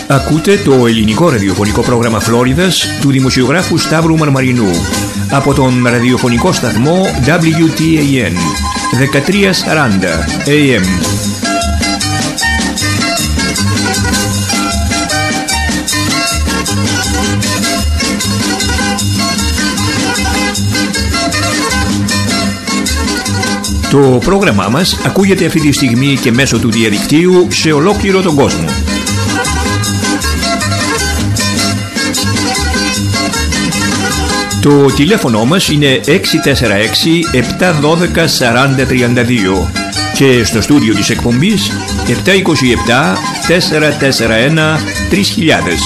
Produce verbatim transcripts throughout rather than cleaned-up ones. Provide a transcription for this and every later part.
Ακούτε το ελληνικό ραδιοφωνικό πρόγραμμα Φλόριδας του δημοσιογράφου Σταύρου Μαρμαρινού από τον ραδιοφωνικό σταθμό ντάμπλιου τι έι εν δεκατρία σαράντα έι εμ. Το πρόγραμμά μας ακούγεται αυτή τη στιγμή και μέσω του διαδικτύου σε ολόκληρο τον κόσμο. Το τηλέφωνο μας είναι έξι τέσσερα έξι επτά ένα δύο σαράντα τριάντα δύο και στο στούντιο της εκπομπής επτά είκοσι επτά τετρακόσια σαράντα ένα τρεις χιλιάδες.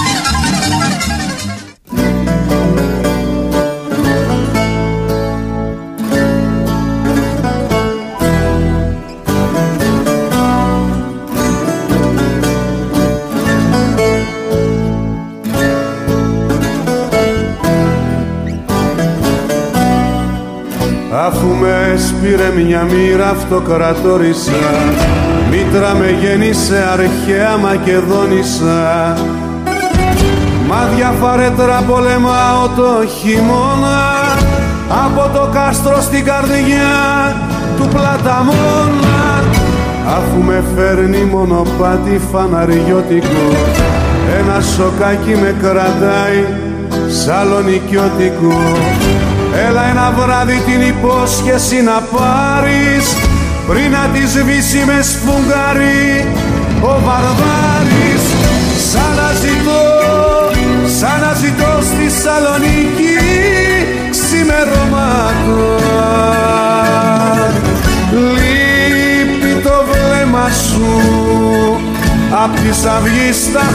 Αφού με σπήρε μια μοίρα αυτοκρατόρισα, μήτρα με γέννησε αρχαία Μακεδόνισσα. Μα διαφαρέτρα πολεμάω το χειμώνα, από το κάστρο στην καρδιά του Πλαταμόνα. Αφού με φέρνει μονοπάτι φαναριώτικο, ένα σοκάκι με κρατάει σαλονικιώτικο. Έλα ένα βράδυ την υπόσχεση να πάρεις, πριν να τη σβήσει με σφουγγάρι ο Βαρβάρης. Σαν να ζητώ, σαν να ζητώ στη Σαλονίκη ξημερώματα. Λείπει το βλέμμα σου απ' της αυγής τα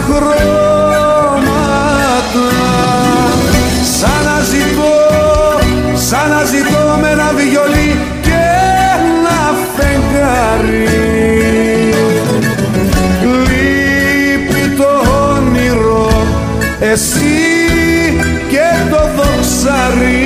χρώματα. Σαν να ζητώ, σαν να ζητώ με ένα βιολί και ένα φεγγάρι. Λείπει το όνειρο, εσύ και το δοξάρι.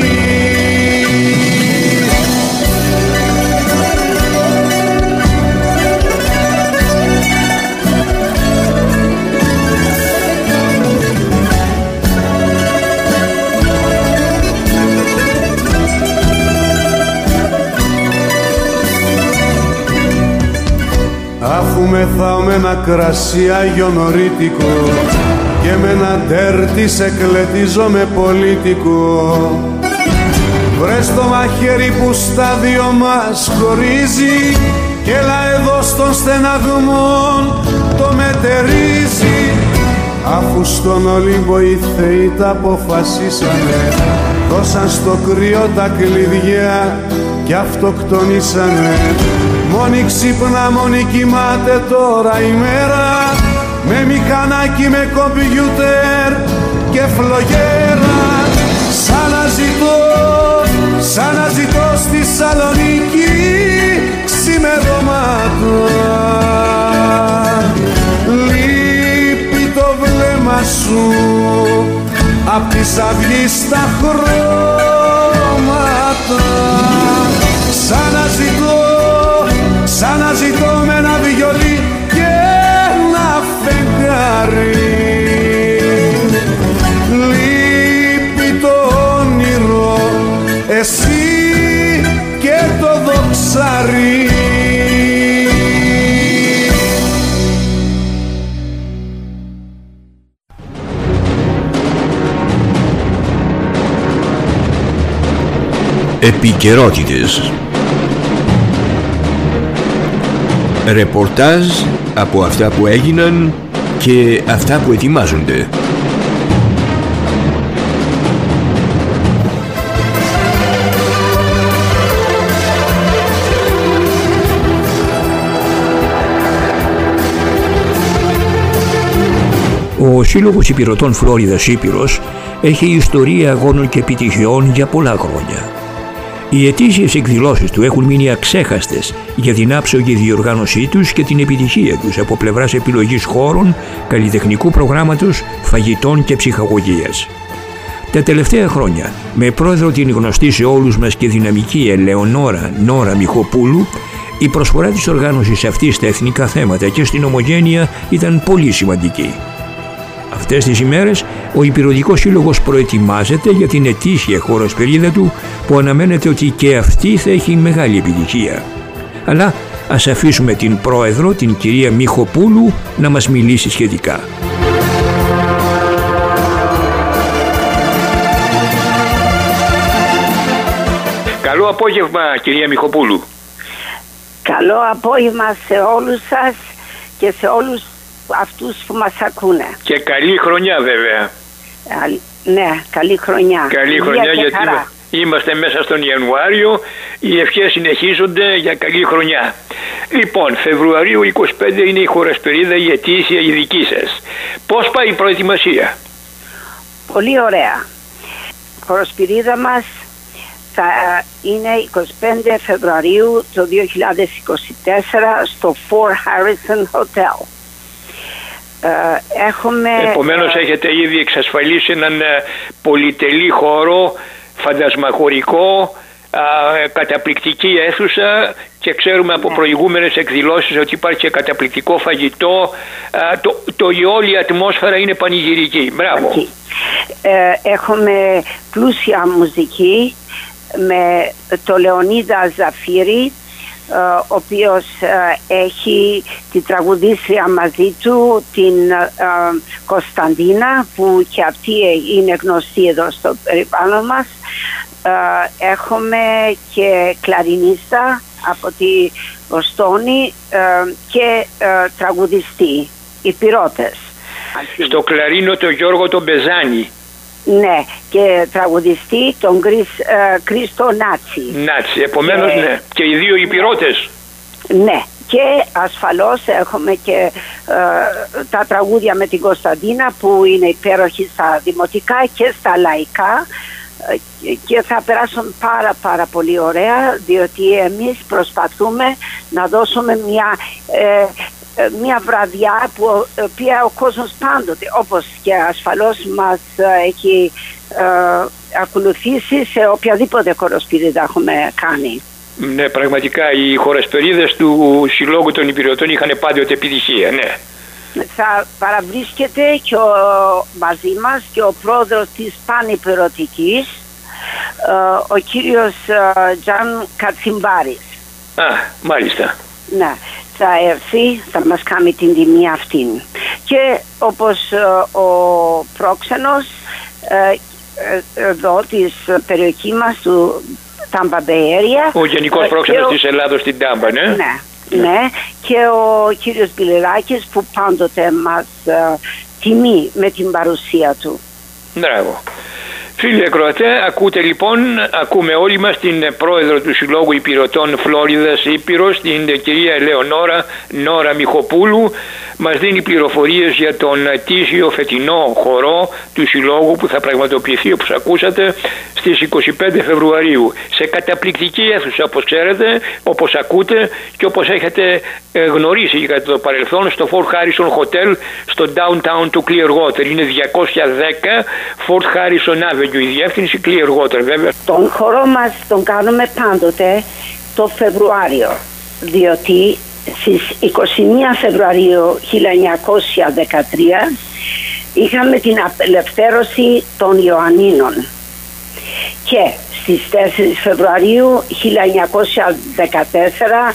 Αφού μεθάω με ένα κρασί αγιονορίτικο και με ένα τέρτι σε κλετίζω με πολίτικο, βρες το μαχαίρι που στα δυο μας χωρίζει και έλα εδώ στον στεναγμόν το μετερίζει. Αφού στον Ολύμπο οι θεοί τα αποφασίσανε, δώσαν στο κρύο τα κλειδιά κι αυτοκτονήσανε. Μόνη ξύπνα, μόνη κοιμάται τώρα η μέρα, με μηχανάκι, με κομπιούτερ και φλογέρα. Σαν να ζητώ, σαν να ζητώ στη Σαλονίκη ξημερώματα. Λείπει το βλέμμα σου απ' της αυγής τα χρώματα. Σαν να ζητώ, σαν να ζητώ με ένα βιολί και ένα φεγγάρι. Λείπει το όνειρο, εσύ και το δοξάρι. Επικαιρότητες. Ρεπορτάζ από αυτά που έγιναν και αυτά που ετοιμάζονται. Ο Σύλλογος Υπηρωτών Φλόριδας Ήπειρος έχει ιστορία αγώνων και επιτυχιών για πολλά χρόνια. Οι ετήσιες εκδηλώσεις του έχουν μείνει αξέχαστες για την άψογη διοργάνωσή τους και την επιτυχία τους από πλευράς επιλογής χώρων, καλλιτεχνικού προγράμματος, φαγητών και ψυχαγωγίας. Τα τελευταία χρόνια, με πρόεδρο την γνωστή σε όλους μας και δυναμική Ελεονόρα Νόρα Μιχοπούλου, η προσφορά της οργάνωσης αυτής στα εθνικά θέματα και στην ομογένεια ήταν πολύ σημαντική. Αυτές τις ημέρες ο Ηπειρωτικός Σύλλογος προετοιμάζεται για την ετήσια χοροσπερίδα του που αναμένεται ότι και αυτή θα έχει μεγάλη επιτυχία. Αλλά ας αφήσουμε την πρόεδρο, την κυρία Μιχοπούλου, να μας μιλήσει σχετικά. Καλό απόγευμα, κυρία Μιχοπούλου. Καλό απόγευμα σε όλους σας και σε όλους αυτούς που μας ακούνε. Και καλή χρονιά βέβαια. Α, ναι, καλή χρονιά. Καλή χρονιά γιατί χαρά. Είμαστε μέσα στον Ιανουάριο, οι ευχές συνεχίζονται για καλή χρονιά. Λοιπόν, Φεβρουαρίου είκοσι πέντε είναι η χοροσπερίδα, η ετήσια, η δική σας. Πώς πάει η προετοιμασία? Πολύ ωραία. Η χοροσπερίδα μας θα είναι είκοσι πέντε Φεβρουαρίου το δύο χιλιάδες είκοσι τέσσερα στο Fort Harrison Hotel. Έχουμε, Επομένως έχετε ήδη εξασφαλίσει έναν πολυτελή χώρο, φαντασμαγορικό, καταπληκτική αίθουσα και ξέρουμε από ναι. προηγούμενες εκδηλώσεις ότι υπάρχει και καταπληκτικό φαγητό. Το, το, η όλη ατμόσφαιρα είναι πανηγυρική. Μπράβο. Ε, έχουμε πλούσια μουσική με το Λεωνίδα Ζαφύρη, ο οποίος έχει τη τραγουδίστρια μαζί του, την Κωνσταντίνα, που και αυτή είναι γνωστή εδώ στο περιβάλλον μας. Έχουμε και κλαρινίστα από τη Βοστόνη και τραγουδιστή, Ηπειρώτες. Στο κλαρίνο το Γιώργο τον Μπεζάνη. Ναι, και τραγουδιστή τον Κρίστο Νάτσι. Νάτσι, επομένως και, ναι. Και οι δύο Ηπειρώτες. Ναι, και ασφαλώς έχουμε και ε, τα τραγούδια με την Κωνσταντίνα που είναι υπέροχη στα δημοτικά και στα λαϊκά και θα περάσουν πάρα πάρα πολύ ωραία, διότι εμείς προσπαθούμε να δώσουμε μια... Ε, μια βραδιά που οποία ο κόσμος πάντοτε, όπως και ασφαλώς μας έχει ε, ακολουθήσει σε οποιαδήποτε χοροσπερίδα έχουμε κάνει. Ναι, πραγματικά οι χοροσπερίδες του Συλλόγου των Ηπειρωτών είχαν πάντοτε επιτυχία, ναι. Θα παραβρίσκεται και ο, μαζί μας και ο πρόεδρος της Πανηπειρωτικής, ε, ο κύριος ε, Τζαν Κατσιμπάρης. Α, μάλιστα. Ναι. Θα έρθει, θα μας κάνει την τιμή αυτήν. Και όπως ε, ο πρόξενος ε, ε, εδώ της περιοχή μας του Tampa Bay Area, ο γενικός πρόξενος ο... της Ελλάδος στην Τάμπα, ναι. Ναι, ναι. Και ο κύριος Μπιλεράκης που πάντοτε μας ε, τιμεί με την παρουσία του. Μπράβο. Φίλοι ακροατέ, ακούτε λοιπόν, ακούμε όλοι μας την πρόεδρο του Συλλόγου Ηπειρωτών Φλόριδας Ήπειρος, την κυρία Ελεονόρα Νόρα Μιχοπούλου. Μας δίνει πληροφορίες για τον ετήσιο φετινό χορό του Συλλόγου που θα πραγματοποιηθεί, όπως ακούσατε, στις είκοσι πέντε Φεβρουαρίου. Σε καταπληκτική αίθουσα, όπως ξέρετε, όπως ακούτε και όπως έχετε γνωρίσει κατά το παρελθόν, στο Fort Harrison Hotel, στο downtown του Clearwater. Είναι διακόσια δέκα Fort Harrison Avenue, η διεύθυνση Clearwater βέβαια. Τον χορό μας τον κάνουμε πάντοτε το Φεβρουάριο, διότι στις είκοσι μία Φεβρουαρίου χίλια εννιακόσια δεκατρία είχαμε την απελευθέρωση των Ιωαννίνων και στις τέσσερις Φεβρουαρίου χίλια εννιακόσια δεκατέσσερα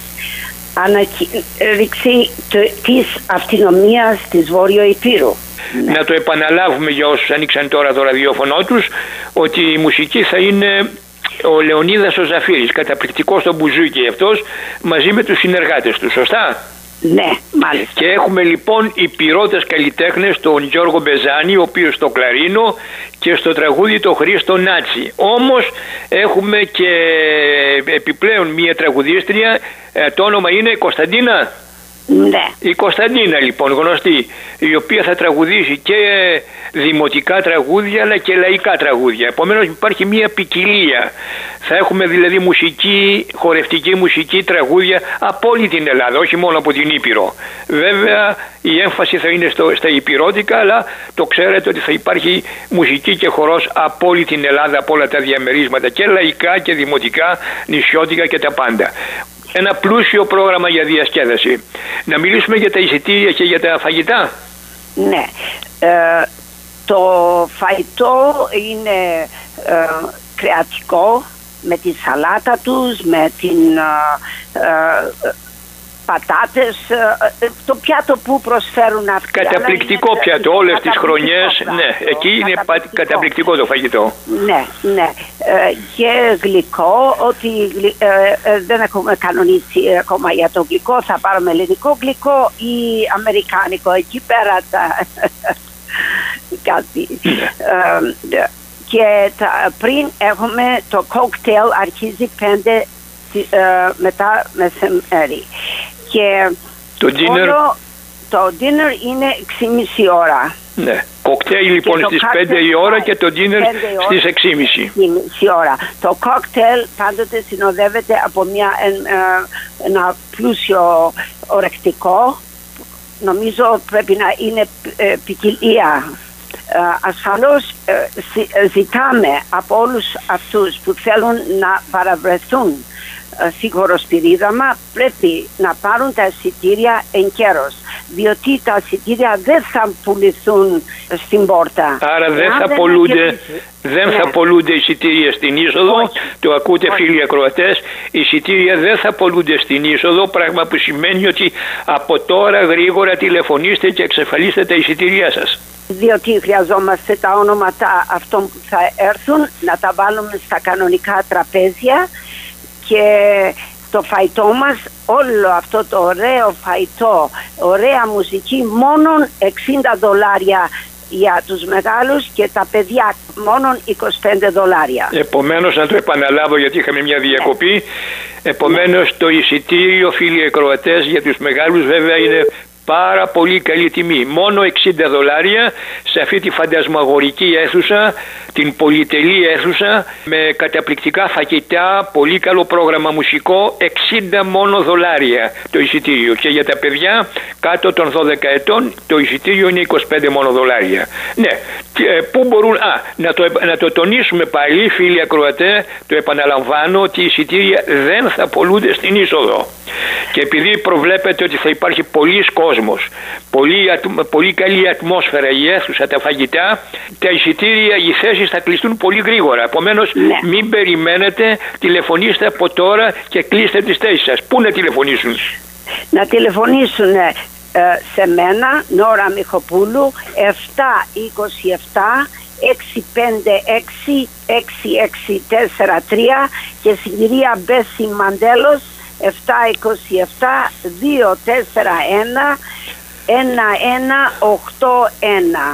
ανακήρυξη της αυτονομίας της Βόρειο Ηπείρου. Να το επαναλάβουμε για όσους ανοίξαν τώρα το ραδιόφωνο τους, ότι η μουσική θα είναι ο Λεωνίδας ο Ζαφύρης, καταπληκτικός στο μπουζούκι αυτός, μαζί με τους συνεργάτες του, σωστά? Ναι, μάλιστα. Και έχουμε λοιπόν ηπειρώτες καλλιτέχνες, τον Γιώργο Μπεζάνη, ο οποίος στο κλαρίνο, και στο τραγούδι το Χρήστο Νάτσι. Όμως έχουμε και επιπλέον μία τραγουδίστρια, το όνομα είναι Κωνσταντίνα. Ναι. Η Κωνσταντίνα λοιπόν, γνωστή, η οποία θα τραγουδήσει και δημοτικά τραγούδια αλλά και λαϊκά τραγούδια. Επομένως υπάρχει μια ποικιλία. Θα έχουμε δηλαδή μουσική, χορευτική μουσική, τραγούδια από όλη την Ελλάδα, όχι μόνο από την Ήπειρο. Βέβαια η έμφαση θα είναι στο, στα Ηπειρώτικα, αλλά το ξέρετε ότι θα υπάρχει μουσική και χορός από όλη την Ελλάδα, από όλα τα διαμερίσματα, και λαϊκά και δημοτικά, νησιώτικα και τα πάντα. Ένα πλούσιο πρόγραμμα για διασκέδαση. Να μιλήσουμε για τα εισιτήρια και για τα φαγητά. Ναι. Ε, το φαγητό είναι ε, κρεατικό, με τη σαλάτα τους, με την ε, ε, πατάτες, το πιάτο που προσφέρουν αυτοί. Καταπληκτικό πιάτο όλες τις χρονιές, ναι, εκεί είναι καταπληκτικό. καταπληκτικό το φαγητό. Ναι, ναι. Ε, και γλυκό, ότι ε, ε, δεν έχουμε κανονίσει ακόμα για το γλυκό, θα πάρουμε ελληνικό γλυκό ή αμερικάνικο, εκεί πέρα τα... κάτι. Ναι. Ε, και τα, πριν έχουμε το κόκτελ, αρχίζει πέντε ε, μετά μεσημέρι. Και το dinner, όλο, το dinner είναι έξι και μισή ώρα. Ναι. Κοκτέιλ λοιπόν στις πέντε η ώρα και το dinner στις έξι και μισή ώρα. Το κόκτελ πάντοτε συνοδεύεται από μια, ένα πλούσιο ορεκτικό. Νομίζω πρέπει να είναι ε, ποικιλία. Ε, ασφαλώς ε, ζητάμε από όλους αυτούς που θέλουν να παραβρεθούν στη χοροσπυρίδαμα, πρέπει να πάρουν τα εισιτήρια εγκαίρως, διότι τα εισιτήρια δεν θα πουληθούν στην πόρτα. Άρα δεν θα πολλούνται, δεν ναι. θα πολλούνται εισιτήρια στην είσοδο. Όχι. Το ακούτε Όχι. φίλοι ακροατές, εισιτήρια δεν θα πολλούνται στην είσοδο, πράγμα που σημαίνει ότι από τώρα γρήγορα τηλεφωνήστε και εξασφαλίστε τα εισιτήριά σας. Διότι χρειαζόμαστε τα ονόματα αυτών που θα έρθουν, να τα βάλουμε στα κανονικά τραπέζια. Και το φαϊτό μας, όλο αυτό το ωραίο φαϊτό, ωραία μουσική, μόνο εξήντα δολάρια για τους μεγάλους και τα παιδιά μόνο είκοσι πέντε δολάρια. Επομένως, να το επαναλάβω γιατί είχαμε μια διακοπή, ναι. Επομένως ναι. Το εισιτήριο, φίλοι ακροατές, για τους μεγάλους βέβαια είναι πάρα πολύ καλή τιμή. Μόνο εξήντα δολάρια σε αυτή τη φαντασμαγορική αίθουσα, την πολυτελή αίθουσα, με καταπληκτικά φαγητά, πολύ καλό πρόγραμμα μουσικό, εξήντα μόνο δολάρια το εισιτήριο. Και για τα παιδιά κάτω των δώδεκα ετών το εισιτήριο είναι είκοσι πέντε μόνο δολάρια. Ναι, πού μπορούν, α, να το, να το τονίσουμε πάλι φίλοι ακροατέ, το επαναλαμβάνω ότι οι εισιτήρια δεν θα πολλούνται στην είσοδο. Και επειδή προβλέπετε ότι θα υπάρχει πολλής κόσμος, πολύ, πολύ καλή ατμόσφαιρα, η αίθουσα, τα φαγητά, τα εισιτήρια, οι θέσεις θα κλειστούν πολύ γρήγορα. Επομένως, ναι. μην περιμένετε, τηλεφωνήστε από τώρα και κλείστε τις θέσεις σας. Πού να τηλεφωνήσουν? Να τηλεφωνήσουν ε, σε μένα, Νόρα Μιχοπούλου, επτά είκοσι επτά έξι πέντε έξι έξι έξι τέσσερα τρία και στην κυρία Μπέση Μαντέλος επτά είκοσι επτά δύο τέσσερα ένα ένα ένα οκτώ ένα.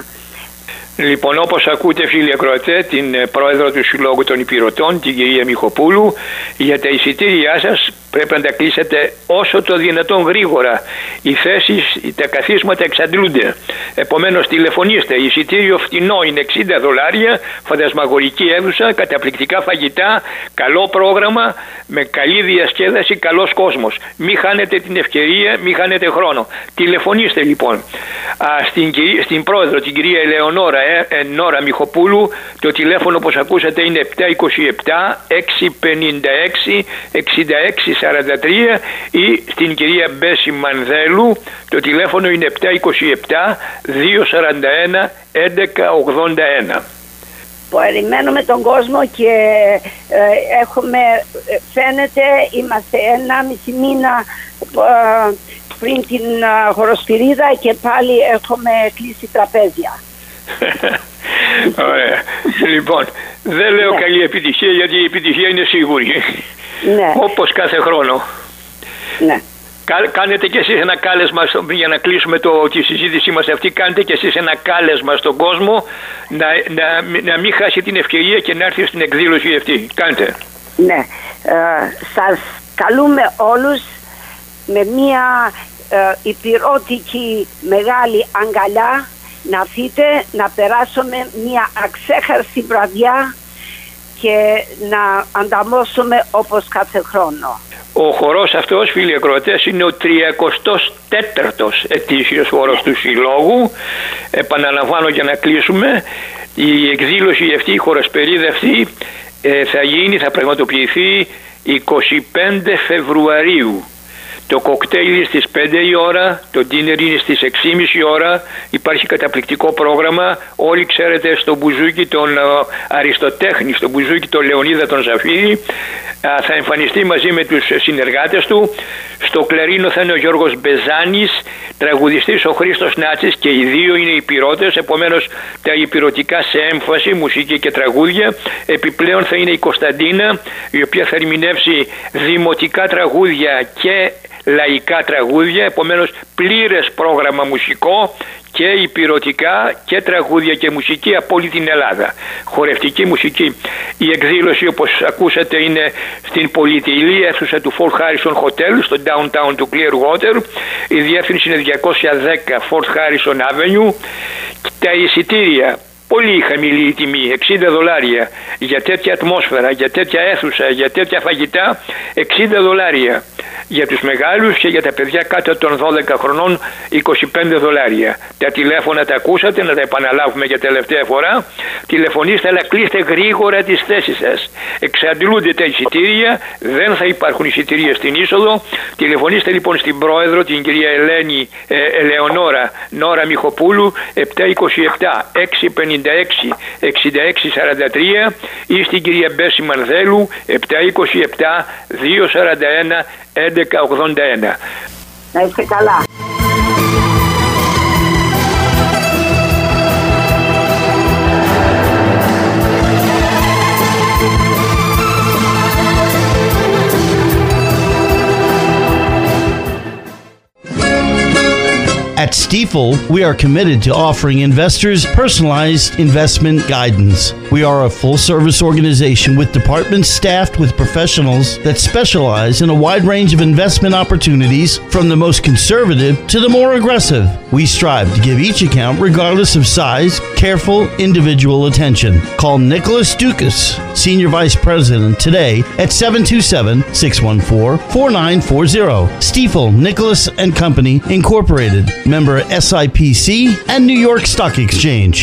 Λοιπόν, όπως ακούτε φίλοι ακροατέ, την πρόεδρο του Συλλόγου των Υπηρωτών, την κυρία Μιχοπούλου, για τα εισιτήριά σας πρέπει να τα κλείσετε όσο το δυνατόν γρήγορα. Οι θέσεις, τα καθίσματα εξαντλούνται. Επομένως τηλεφωνήστε. Εισιτήριο φτηνό είναι εξήντα δολάρια, φαντασμαγορική αίθουσα, καταπληκτικά φαγητά, καλό πρόγραμμα, με καλή διασκέδαση, καλός κόσμος. Μην χάνετε την ευκαιρία, μην χάνετε χρόνο. Τηλεφωνήστε λοιπόν. Α, στην, στην πρόεδρο, την κυρία Ελεονόρα ε, ε, Νόρα Μιχοπούλου, το τηλέφωνο όπως ακούσατε είναι επτά είκοσι επτά έξι πενήντα έξι εξήντα έξι σαράντα τρία ή στην κυρία Μπέση Μανδέλου το τηλέφωνο είναι επτά είκοσι επτά δύο σαράντα ένα έντεκα ογδόντα ένα. Περιμένουμε τον κόσμο και ε, έχουμε, φαίνεται είμαστε ένα μισή μήνα ε, πριν την uh, χοροσπυρίδα και πάλι έχουμε κλείσει τραπέζια. Ωραία. Λοιπόν, δεν λέω ναι. καλή επιτυχία γιατί η επιτυχία είναι σίγουρη. Ναι. Όπως κάθε χρόνο. Ναι. Κα, κάνετε κι εσείς ένα κάλεσμα για να κλείσουμε το, τη συζήτησή μας αυτή, κάνετε κι εσείς ένα κάλεσμα στον κόσμο να, να, να μην χάσει την ευκαιρία και να έρθει στην εκδήλωση αυτή. Κάντε. Ναι. Ε, σας καλούμε όλους με μια ε, υπηρώτικη μεγάλη αγκαλιά να έρθετε, να περάσουμε μια αξέχαστη βραδιά και να ανταμώσουμε όπως κάθε χρόνο. Ο χορός αυτός, φίλοι ακροατές, είναι ο τριακοστός τέταρτος ετήσιος χορός του Συλλόγου. Επαναλαμβάνω για να κλείσουμε, η εκδήλωση αυτή, η χοροσπερίδα αυτή ε, θα γίνει, θα πραγματοποιηθεί εικοστή πέμπτη Φεβρουαρίου Το κοκτέιλ στις πέντε η ώρα, το dinner είναι στις έξι και μισή ώρα, υπάρχει καταπληκτικό πρόγραμμα. Όλοι ξέρετε στο μπουζούκι τον Αριστοτέχνη, στο μπουζούκι τον Λεωνίδα τον Ζαφύρη, θα εμφανιστεί μαζί με τους συνεργάτες του. Στο κλαρίνο θα είναι ο Γιώργος Μπεζάνης, τραγουδιστής ο Χρήστος Νάτσης, και οι δύο είναι υπηρώτες, επομένως τα υπηρωτικά σε έμφαση, μουσική και τραγούδια. Επιπλέον θα είναι η Κωνσταντίνα, η οποία θα ερμηνεύσει δημοτικά τραγούδια και λαϊκά τραγούδια, επομένως πλήρες πρόγραμμα μουσικό και υπηρωτικά και τραγούδια και μουσική από όλη την Ελλάδα. Χορευτική μουσική. Η εκδήλωση, όπως ακούσατε, είναι στην πολυτελή αίθουσα του Fort Harrison Hotel στο downtown του Clearwater. Η διεύθυνση είναι διακόσια δέκα Fort Harrison Avenue. Τα εισιτήρια, πολύ χαμηλή η τιμή, εξήντα δολάρια για τέτοια ατμόσφαιρα, για τέτοια αίθουσα, για τέτοια φαγητά, εξήντα δολάρια. Για τους μεγάλους και για τα παιδιά κάτω των δώδεκα χρονών είκοσι πέντε δολάρια. Τα τηλέφωνα τα ακούσατε, να τα επαναλάβουμε για τελευταία φορά. Τηλεφωνήστε, αλλά κλείστε γρήγορα τις θέσεις σας. Εξαντλούνται τα εισιτήρια, δεν θα υπάρχουν εισιτήρια στην είσοδο. Τηλεφωνήστε λοιπόν στην πρόεδρο, την κυρία Ελένη ε, Ελεονόρα Νόρα Μιχοπούλου, επτά είκοσι επτά έξι πενήντα έξι εξήντα έξι σαράντα τρία, ή στην κυρία Μπέση Μανδέλου, επτά είκοσι επτά δύο σαράντα ένα έντεκα ογδόντα ένα. Να είστε καλά. At Stifel, we are committed to offering investors personalized investment guidance. We are a full-service organization with departments staffed with professionals that specialize in a wide range of investment opportunities, from the most conservative to the more aggressive. We strive to give each account, regardless of size, careful individual attention. Call Nicholas Dukas, Senior Vice President, today at seven two seven, six one four, four nine four zero. Stifel, Nicholas and Company, Incorporated. Member S I P C and New York Stock Exchange.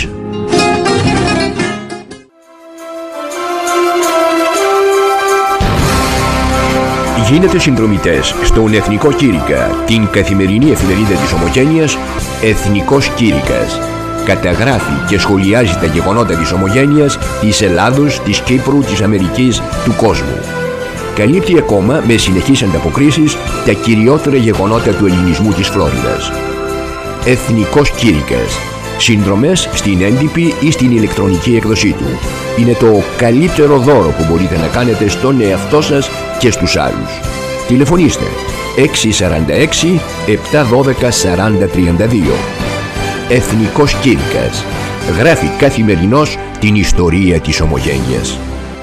Γίνετε συνδρομητές στον Εθνικό Κήρυκα, την καθημερινή εφημερίδα της Ομογένειας, Εθνικός Κήρυκας. Καταγράφει και σχολιάζει τα γεγονότα της Ομογένειας, της Ελλάδος, της Κύπρου, της Αμερικής, του κόσμου. Καλύπτει ακόμα με συνεχείς ανταποκρίσεις τα κυριότερα γεγονότα του ελληνισμού της Φλόριδας. Εθνικός Κήρυκας. Συνδρομές στην έντυπη ή στην ηλεκτρονική έκδοσή του. Είναι το καλύτερο δώρο που μπορείτε να κάνετε στον εαυτό σας και στους άλλους. Τηλεφωνήστε έξι σαράντα έξι επτακόσια δώδεκα σαράντα τριάντα δύο. Εθνικός Κήρυκας. Γράφει καθημερινώς την ιστορία της Ομογένειας.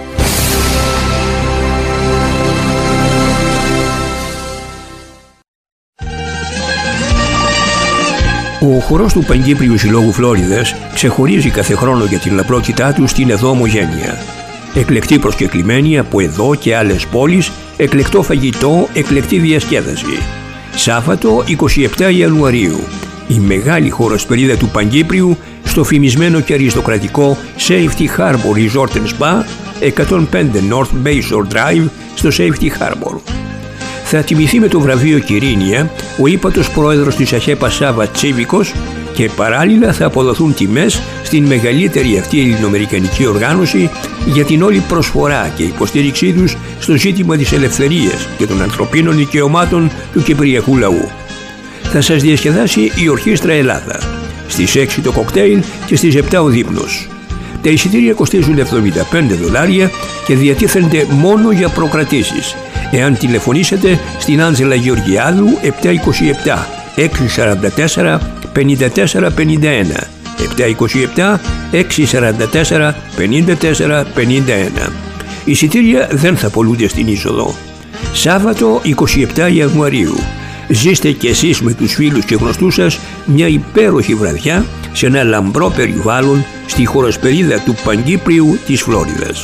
Ο χορός του Παγκύπριου Συλλόγου Φλόριδας ξεχωρίζει κάθε χρόνο για την λαπρότητά του στην εδώ Ομογένεια. Εκλεκτή προσκεκλημένη από εδώ και άλλες πόλεις, εκλεκτό φαγητό, εκλεκτή διασκέδαση. Σάββατο εικοστή εβδόμη Ιανουαρίου, η μεγάλη χοροσπερίδα του Παγκύπριου στο φημισμένο και αριστοκρατικό Safety Harbor Resort and Spa, εκατόν πέντε North Bayshore Drive στο Safety Harbor. Θα τιμηθεί με το βραβείο Κυρίνια ο ύπατος πρόεδρος της ΑΧΕΠΑ Σάβα Τσίβικος, και παράλληλα θα αποδοθούν τιμές στην μεγαλύτερη αυτή ελληνοαμερικανική οργάνωση για την όλη προσφορά και υποστήριξή τους στο ζήτημα της ελευθερίας και των ανθρωπίνων δικαιωμάτων του κυπριακού λαού. Θα σας διασκεδάσει η Ορχήστρα Ελλάδα. Στις έξι το κοκτέιλ και στις επτά ο δείπνος. Τα εισιτήρια κοστίζουν εβδομήντα πέντε δολάρια και διατίθενται μόνο για προκρατήσεις, εάν τηλεφωνήσετε στην Άντζελα Γεωργιάδου επτά είκοσι επτά έξι σαράντα τέσσερα πενήντα τέσσερα πενήντα ένα, επτά είκοσι επτά έξι σαράντα τέσσερα πενήντα τέσσερα πενήντα ένα. Εισιτήρια δεν θα πωλούνται στην είσοδο. Σάββατο εικοστή εβδόμη Ιανουαρίου. Ζήστε κι εσείς με τους φίλους και γνωστούς σας μια υπέροχη βραδιά σε ένα λαμπρό περιβάλλον στη χοροσπερίδα του Παγκύπριου της Φλόριδας.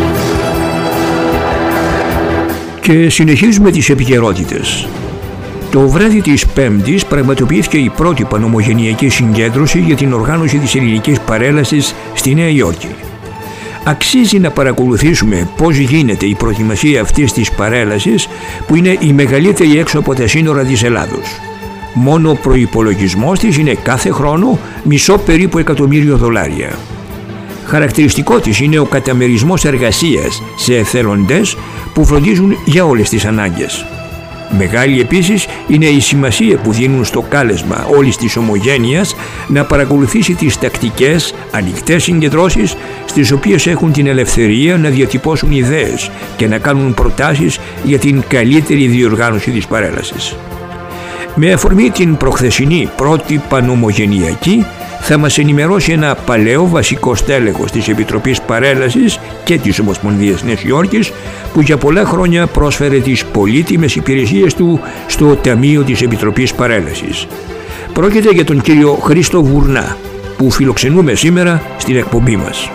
Και συνεχίζουμε τις επικαιρότητες. Το Το βράδυ της Πέμπτης πραγματοποιήθηκε η πρώτη πανομογενειακή συγκέντρωση για την οργάνωση της ελληνικής παρέλασης στη Νέα Υόρκη. Αξίζει να παρακολουθήσουμε πώς γίνεται η προετοιμασία αυτής της παρέλασης, που είναι η μεγαλύτερη έξω από τα σύνορα της Ελλάδος. Μόνο ο προϋπολογισμός της είναι κάθε χρόνο μισό περίπου εκατομμύριο δολάρια. Χαρακτηριστικό της είναι ο καταμερισμός εργασίας σε εθελοντές που φροντίζουν για όλες τις ανάγκες. Μεγάλη επίσης είναι η σημασία που δίνουν στο κάλεσμα όλης της ομογένειας να παρακολουθήσει τις τακτικές, ανοιχτές συγκεντρώσεις, στις οποίες έχουν την ελευθερία να διατυπώσουν ιδέες και να κάνουν προτάσεις για την καλύτερη διοργάνωση της παρέλασης. Με αφορμή την προχθεσινή πρώτη πανομογενειακή, θα μας ενημερώσει ένα παλαιό βασικό στέλεχος της Επιτροπής Παρέλασης και της Ομοσπονδίας Νέας Υόρκης, που για πολλά χρόνια πρόσφερε τις πολύτιμες υπηρεσίες του στο Ταμείο της Επιτροπής Παρέλασης. Πρόκειται για τον κύριο Χρήστο Βουρνά, που φιλοξενούμε σήμερα στην εκπομπή μας.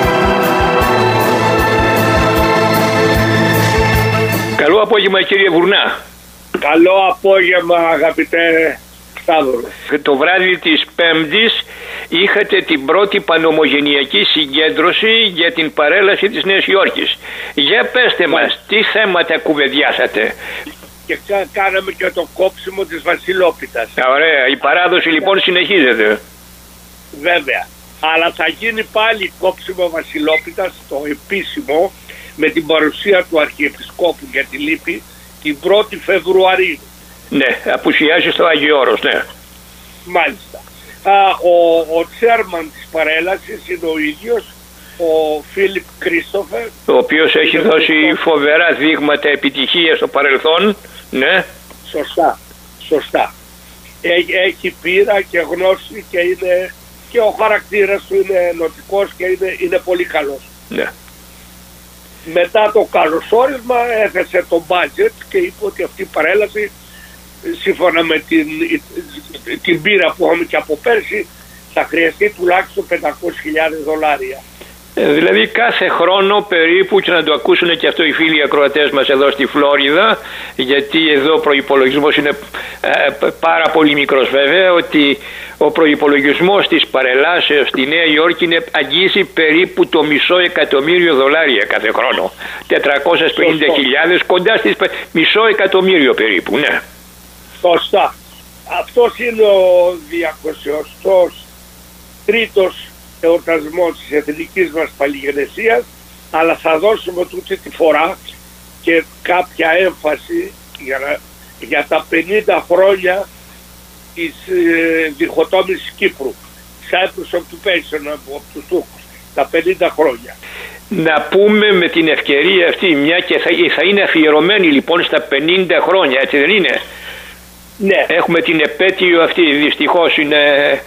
Καλό απόγευμα, κύριε Βουρνά. Καλό απόγευμα, αγαπητέ Σταύρο. Το βράδυ της Πέμπτης είχατε την πρώτη πανομογενειακή συγκέντρωση για την παρέλαση της Νέας Υόρκης. Για πέστε μας, τι θέματα κουβεντιάσατε? Και κάναμε και το κόψιμο της Βασιλόπιτας. Ωραία, η παράδοση λοιπόν συνεχίζεται. Βέβαια, αλλά θα γίνει πάλι κόψιμο Βασιλόπιτας, το επίσημο, με την παρουσία του Αρχιεπισκόπου για τη Λύπη την πρώτη Φεβρουαρίου. Ναι, απουσιάζει στο Άγιο Όρος, ναι. Μάλιστα. Α, ο, ο τσέρμαν της παρέλασης είναι ο ίδιος, ο Φίλιπ Κρίστοφερ, ο οποίος έχει δώσει φοβερά δείγματα επιτυχίας στο παρελθόν, ναι. Σωστά, σωστά. Έχει, έχει πείρα και γνώση και, είναι, και ο χαρακτήρας του είναι ενωτικός και είναι, είναι πολύ καλός. Ναι. Μετά το καλωσόρισμα έθεσε το budget και είπε ότι αυτή η παρέλαση, σύμφωνα με την, την πείρα που έχουμε και από πέρσι, θα χρειαστεί τουλάχιστον πεντακόσιες χιλιάδες δολάρια. Ε, δηλαδή κάθε χρόνο περίπου, και να το ακούσουν και αυτό οι φίλοι ακροατές μας εδώ στη Φλόριδα, γιατί εδώ ο προϋπολογισμός είναι ε, πάρα πολύ μικρός βέβαια, ότι ο προϋπολογισμός της παρελάσεως στη Νέα Υόρκη είναι, αγγίζει περίπου το μισό εκατομμύριο δολάρια κάθε χρόνο. τετρακόσιες πενήντα χιλιάδες, κοντά στις μισό εκατομμύριο περίπου, ναι. Σωστά. Αυτός είναι ο διακοσιοστός τρίτος εορτασμός της εθνικής μας παλιγενεσίας, αλλά θα δώσουμε τούτη τη φορά και κάποια έμφαση για, να, για τα πενήντα χρόνια της ε, διχοτόμησης Κύπρου, Cyprus Occupation από τους Τούρκους, τα πενήντα χρόνια. Να πούμε με την ευκαιρία αυτή, μια και θα, θα είναι αφιερωμένη λοιπόν στα πενήντα χρόνια, έτσι δεν είναι? Ναι. Έχουμε την επέτειο αυτή, δυστυχώς είναι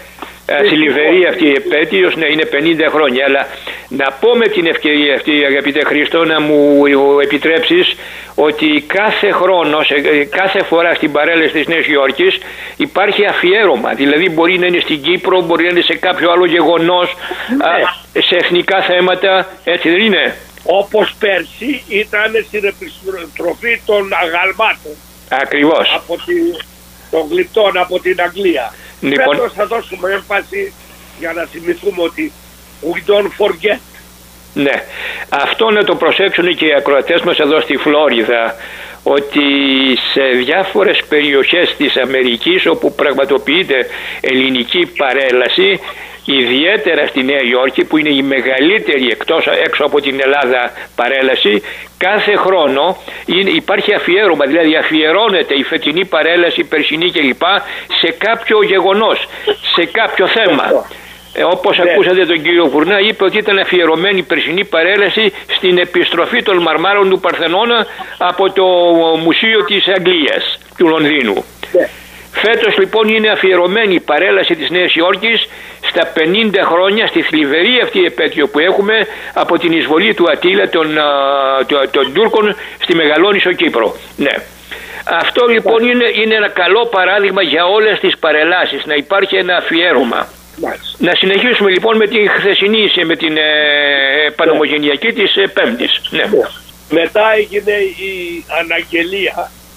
θλιβερή αυτή η επέτειος, ναι, είναι πενήντα χρόνια, αλλά να πω με την ευκαιρία αυτή, αγαπητέ Χρήστο, να μου επιτρέψεις ότι κάθε χρόνο, σε, κάθε φορά στην παρέλαση της Νέας Υόρκης υπάρχει αφιέρωμα, δηλαδή μπορεί να είναι στην Κύπρο, μπορεί να είναι σε κάποιο άλλο γεγονός, ναι. α, σε εθνικά θέματα, έτσι δεν είναι? Όπως πέρσι ήταν στην επιστροφή των αγαλμάτων. Ακριβώς. Από τη, των γλυπτών από την Αγγλία. Λοιπόν, φέτος θα δώσουμε έμφαση για να θυμηθούμε ότι we don't forget. Ναι, αυτό να το προσέξουν και οι ακροατές μας εδώ στη Φλόριδα, ότι σε διάφορες περιοχές της Αμερικής όπου πραγματοποιείται ελληνική παρέλαση, ιδιαίτερα στη Νέα Υόρκη που είναι η μεγαλύτερη εκτός, έξω από την Ελλάδα παρέλαση, κάθε χρόνο είναι, υπάρχει αφιέρωμα, δηλαδή αφιερώνεται η φετινή παρέλαση, η περσινή κλπ. Σε κάποιο γεγονός, σε κάποιο θέμα. Ε, όπως ναι. ακούσατε τον κύριο Βουρνά, είπε ότι ήταν αφιερωμένη η περσινή παρέλαση στην επιστροφή των μαρμάρων του Παρθενώνα από το Μουσείο της Αγγλίας, του Λονδίνου. Ναι. Φέτος λοιπόν είναι αφιερωμένη η παρέλαση της Νέας Υόρκης στα πενήντα χρόνια, στη θλιβερή αυτή επέτειο που έχουμε από την εισβολή του Ατήλα των, των, των Τούρκων στη Μεγαλόνισσο Κύπρο. Ναι. Αυτό λοιπόν είναι, είναι ένα καλό παράδειγμα για όλες τις παρελάσεις, να υπάρχει ένα αφιέρωμα. Μάλιστα. Να συνεχίσουμε λοιπόν με την χθεσινή, με την ε, πανομογενειακή της ε, Πέμπτης. Ναι. Μετά έγινε η αναγγελία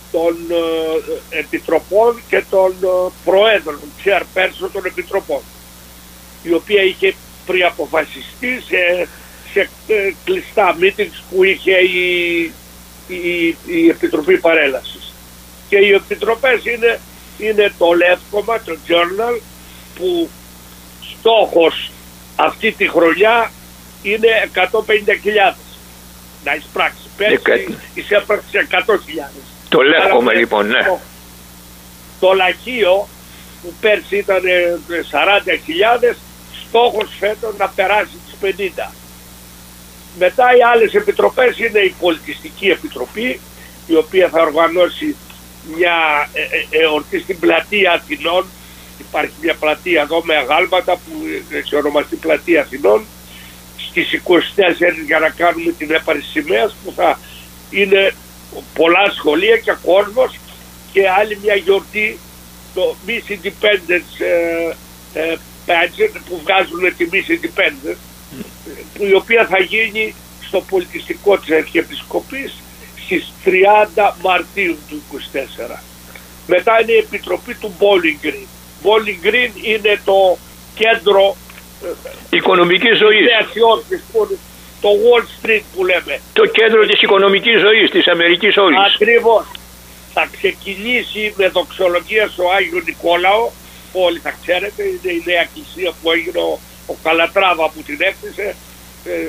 των ε, επιτροπών και των ε, προέδρων, chairperson των επιτροπών, η οποία είχε προαποφασιστεί σε, σε ε, κλειστά meetings που είχε η, η, η Επιτροπή Παρέλασης. Και οι επιτροπές είναι, είναι το Λεύκομα, το Journal, που στόχος αυτή τη χρονιά είναι εκατόν πενήντα χιλιάδες να εισπράξει. Πέρσι εισέπραξε εκατό χιλιάδες. Το Λεύκομα λοιπόν, ναι. Το, το Λαχείο που πέρσι ήταν σαράντα χιλιάδες, στόχος φέτος να περάσει τις πενήντα. Μετά οι άλλες επιτροπές είναι η Πολιτιστική Επιτροπή, η οποία θα οργανώσει μια εορτή στην πλατεία Αθηνών. Υπάρχει μια πλατεία εδώ με αγάλματα που έχει ονομαστεί Πλατεία Αθηνών στις είκοσι τέσσερις για να κάνουμε την έπαρση σημαίας, που θα είναι πολλά σχολεία και κόσμος, και άλλη μια γιορτή, το Miss Independence ε, ε, pageant, που βγάζουν τη Miss Independence, που η οποία θα γίνει στο πολιτιστικό της Αρχιεπισκοπής στις τριάντα Μαρτίου του είκοσι τέσσερα. Μετά είναι η Επιτροπή του Bowling Green. Bowling Green είναι το κέντρο οικονομικής ζωής. Το Wall Street που λέμε. Το κέντρο της οικονομικής ζωής της Αμερικής όλης. Ακριβώς. Θα ξεκινήσει με δοξολογία στο Άγιο Νικόλαο. Όλοι θα ξέρετε, είναι η νέα εκκλησία που έγινε ο, ο Καλατράβα που την έκτισε. Ε,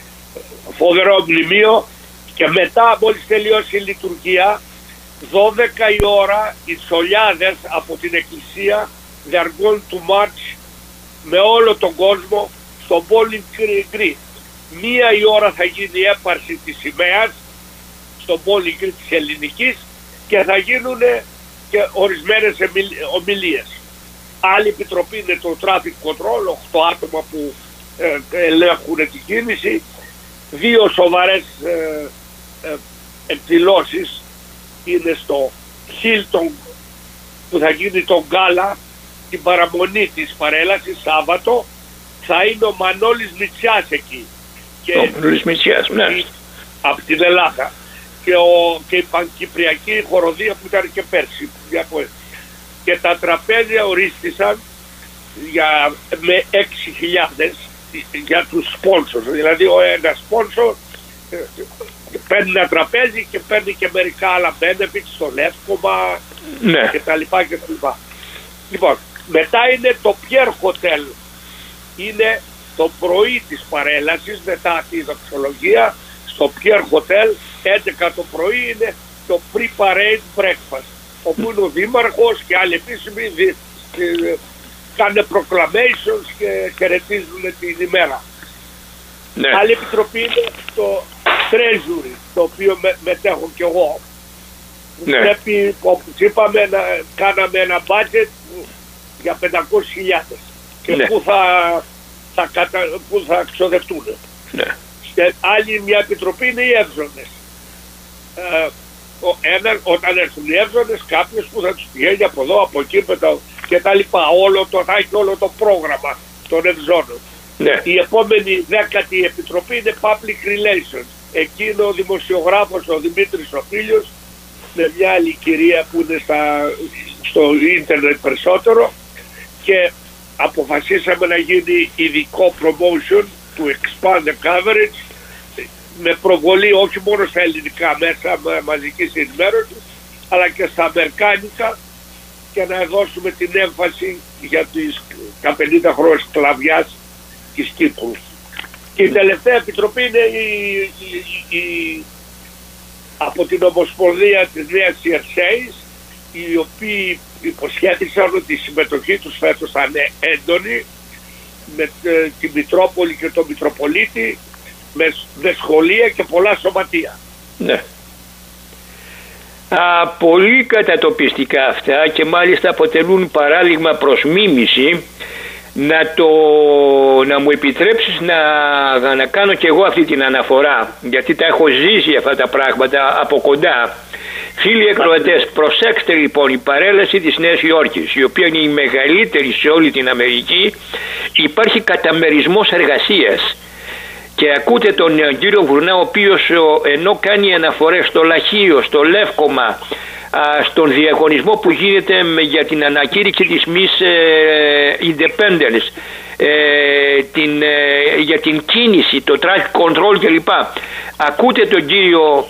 φοβερό μνημείο. Και μετά, μόλις τελειώσει η λειτουργία, δώδεκα η ώρα οι σολιάδες από την εκκλησία they are going to march με όλο τον κόσμο στο Bowling Green. Μία η ώρα θα γίνει η έπαρση της σημαίας στο Bowling Green της ελληνικής και θα γίνουν και ορισμένες ομιλίες. Άλλη επιτροπή είναι το Traffic Control, οκτώ άτομα που ε, ελέγχουν την κίνηση, δύο σοβαρές ε, ε, εκδηλώσεις είναι στο Hilton που θα γίνει το γκάλα, την παραμονή της παρέλασης Σάββατο. Θα είναι ο Μανώλης Μητσιάς εκεί. Και ο Μανώλης Μητσιάς, ναι. Από την Ελλάδα. Και, ο, και η Πανκυπριακή χοροδία που ήταν και πέρσι. Και τα τραπέζια ορίστησαν για, με έξι χιλιάδες για τους σπόνσορ. Δηλαδή ο ένας σπόνσορ παίρνει ένα τραπέζι και παίρνει και μερικά άλλα benefits στο Λεύκομα, ναι, και τα λοιπά και τα λοιπά. Λοιπόν, μετά είναι το Pierre Hotel. Είναι το πρωί της παρέλασης, μετά τη δοξολογία, στο Pierre Hotel, έντεκα το πρωί είναι το pre-parade breakfast, όπου είναι ο Δήμαρχος και άλλοι επίσημοι δι, δι, κάνουν proclamations και χαιρετίζουν την ημέρα. Ναι. Άλλη επιτροπή είναι το Treasury, το οποίο με, μετέχω κι εγώ. Ναι. Πρέπει, όπως είπαμε, να κάναμε ένα budget για πεντακόσιες χιλιάδες και ναι, που θα, θα, κατα, που θα ξοδευτούν. Ναι. Και άλλη μια επιτροπή είναι οι εύζωνες. Ε, ο, ένα, όταν έρθουν οι εύζωνες, κάποιος που θα τους πηγαίνει από εδώ, από εκεί και τα λοιπά. Όλο το, θα έχει όλο το πρόγραμμα των ευζώνων. Ναι. Η επόμενη δέκατη επιτροπή είναι Public Relations. Εκεί είναι ο δημοσιογράφος ο Δημήτρης ο Φίλιος με μια άλλη κυρία που είναι στα, στο ίντερνετ περισσότερο, και αποφασίσαμε να γίνει ειδικό promotion to expand the coverage με προβολή όχι μόνο στα ελληνικά μέσα μαζικής ενημέρωσης αλλά και στα αμερικάνικα, και να δώσουμε την έμφαση για τις πενήντα χρόνια σκλαβιάς της Κύπρου. Και η τελευταία επιτροπή είναι η, η, η, από την Ομοσπονδία της Νέας Ιερσέης, οι οποίοι υποσχέθησαν ότι η συμμετοχή τους φέτος θα είναι έντονη με ε, τη Μητρόπολη και τον Μητροπολίτη, με, με σχολεία και πολλά σωματεία. Ναι. Α, πολύ κατατοπιστικά αυτά, και μάλιστα αποτελούν παράδειγμα προς μίμηση. Να, το, να μου επιτρέψεις να, να κάνω και εγώ αυτή την αναφορά, γιατί τα έχω ζήσει αυτά τα πράγματα από κοντά. Φίλοι ακροατές, προσέξτε λοιπόν, η παρέλαση της Νέας Υόρκης, η οποία είναι η μεγαλύτερη σε όλη την Αμερική, υπάρχει καταμερισμός εργασίας. Και ακούτε τον κύριο Βουρνά, ο οποίος ενώ κάνει αναφορές στο Λαχείο, στο Λεύκομα, στον διαγωνισμό που γίνεται για την ανακήρυξη της Miss Independence, την, για την κίνηση, το traffic control κλπ. Ακούτε τον κύριο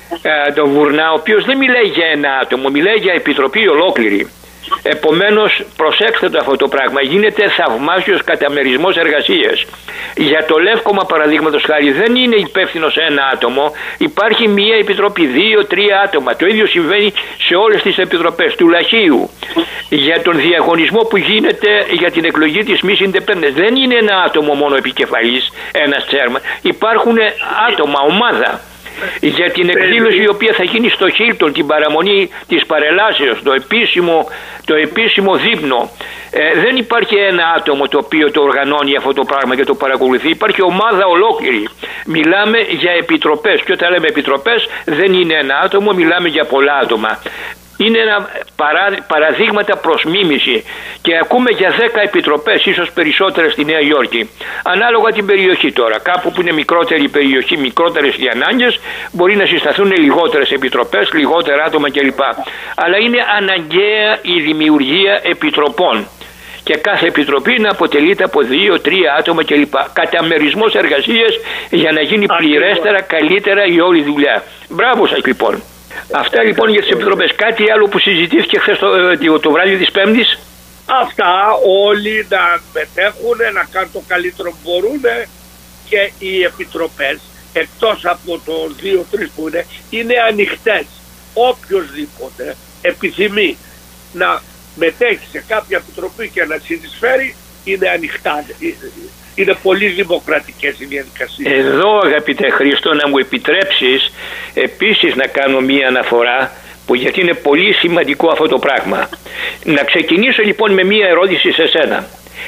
τον Βουρνά, ο οποίος δεν μιλάει για ένα άτομο, μιλάει για επιτροπή ολόκληρη. Επομένως προσέξτε το αυτό το πράγμα, γίνεται θαυμάσιος καταμερισμός εργασίας. Για το Λεύκομα παραδείγματος χάρη δεν είναι υπεύθυνος ένα άτομο, υπάρχει μία επιτροπή, δύο, τρία άτομα. Το ίδιο συμβαίνει σε όλες τις επιτροπές του Λαχείου. Για τον διαγωνισμό που γίνεται για την εκλογή της Miss Independence δεν είναι ένα άτομο μόνο επικεφαλής, ένας τσέρμα, υπάρχουν άτομα, ομάδα. Για την εκδήλωση η οποία θα γίνει στο Χίλτον, την παραμονή της παρελάσεως, το επίσημο, το επίσημο δείπνο, ε, δεν υπάρχει ένα άτομο το οποίο το οργανώνει αυτό το πράγμα και το παρακολουθεί, υπάρχει ομάδα ολόκληρη. Μιλάμε για επιτροπές και όταν λέμε επιτροπές δεν είναι ένα άτομο, μιλάμε για πολλά άτομα. Είναι ένα παρά, παραδείγματα προς μίμηση και ακούμε για δέκα επιτροπές, ίσως περισσότερες στη Νέα Υόρκη. Ανάλογα την περιοχή τώρα. Κάπου που είναι μικρότερη η περιοχή, μικρότερες οι ανάγκες, μπορεί να συσταθούν λιγότερες επιτροπές, λιγότερα άτομα κλπ. Αλλά είναι αναγκαία η δημιουργία επιτροπών. Και κάθε επιτροπή να αποτελείται από δύο, τρία άτομα κλπ. Καταμερισμός εργασίας για να γίνει πληρέστερα, καλύτερα η όλη δουλειά. Μπράβο σας λοιπόν. Αυτά λοιπόν για τις επιτροπές. Κάτι άλλο που συζητήθηκε χθες το, το βράδυ της Πέμπτης? Αυτά, όλοι να μετέχουν, να κάνουν το καλύτερο που μπορούν και οι επιτροπές, εκτός από το δύο τρεις που είναι, είναι ανοιχτές. Οποιοςδήποτε επιθυμεί να μετέχει σε κάποια επιτροπή και να συνεισφέρει, είναι ανοιχτά. Είναι πολύ δημοκρατικές οι διαδικασίες. Εδώ αγαπητέ Χρήστο, να μου επιτρέψεις επίσης να κάνω μία αναφορά, που γιατί είναι πολύ σημαντικό αυτό το πράγμα. Να ξεκινήσω λοιπόν με μία ερώτηση σε σένα.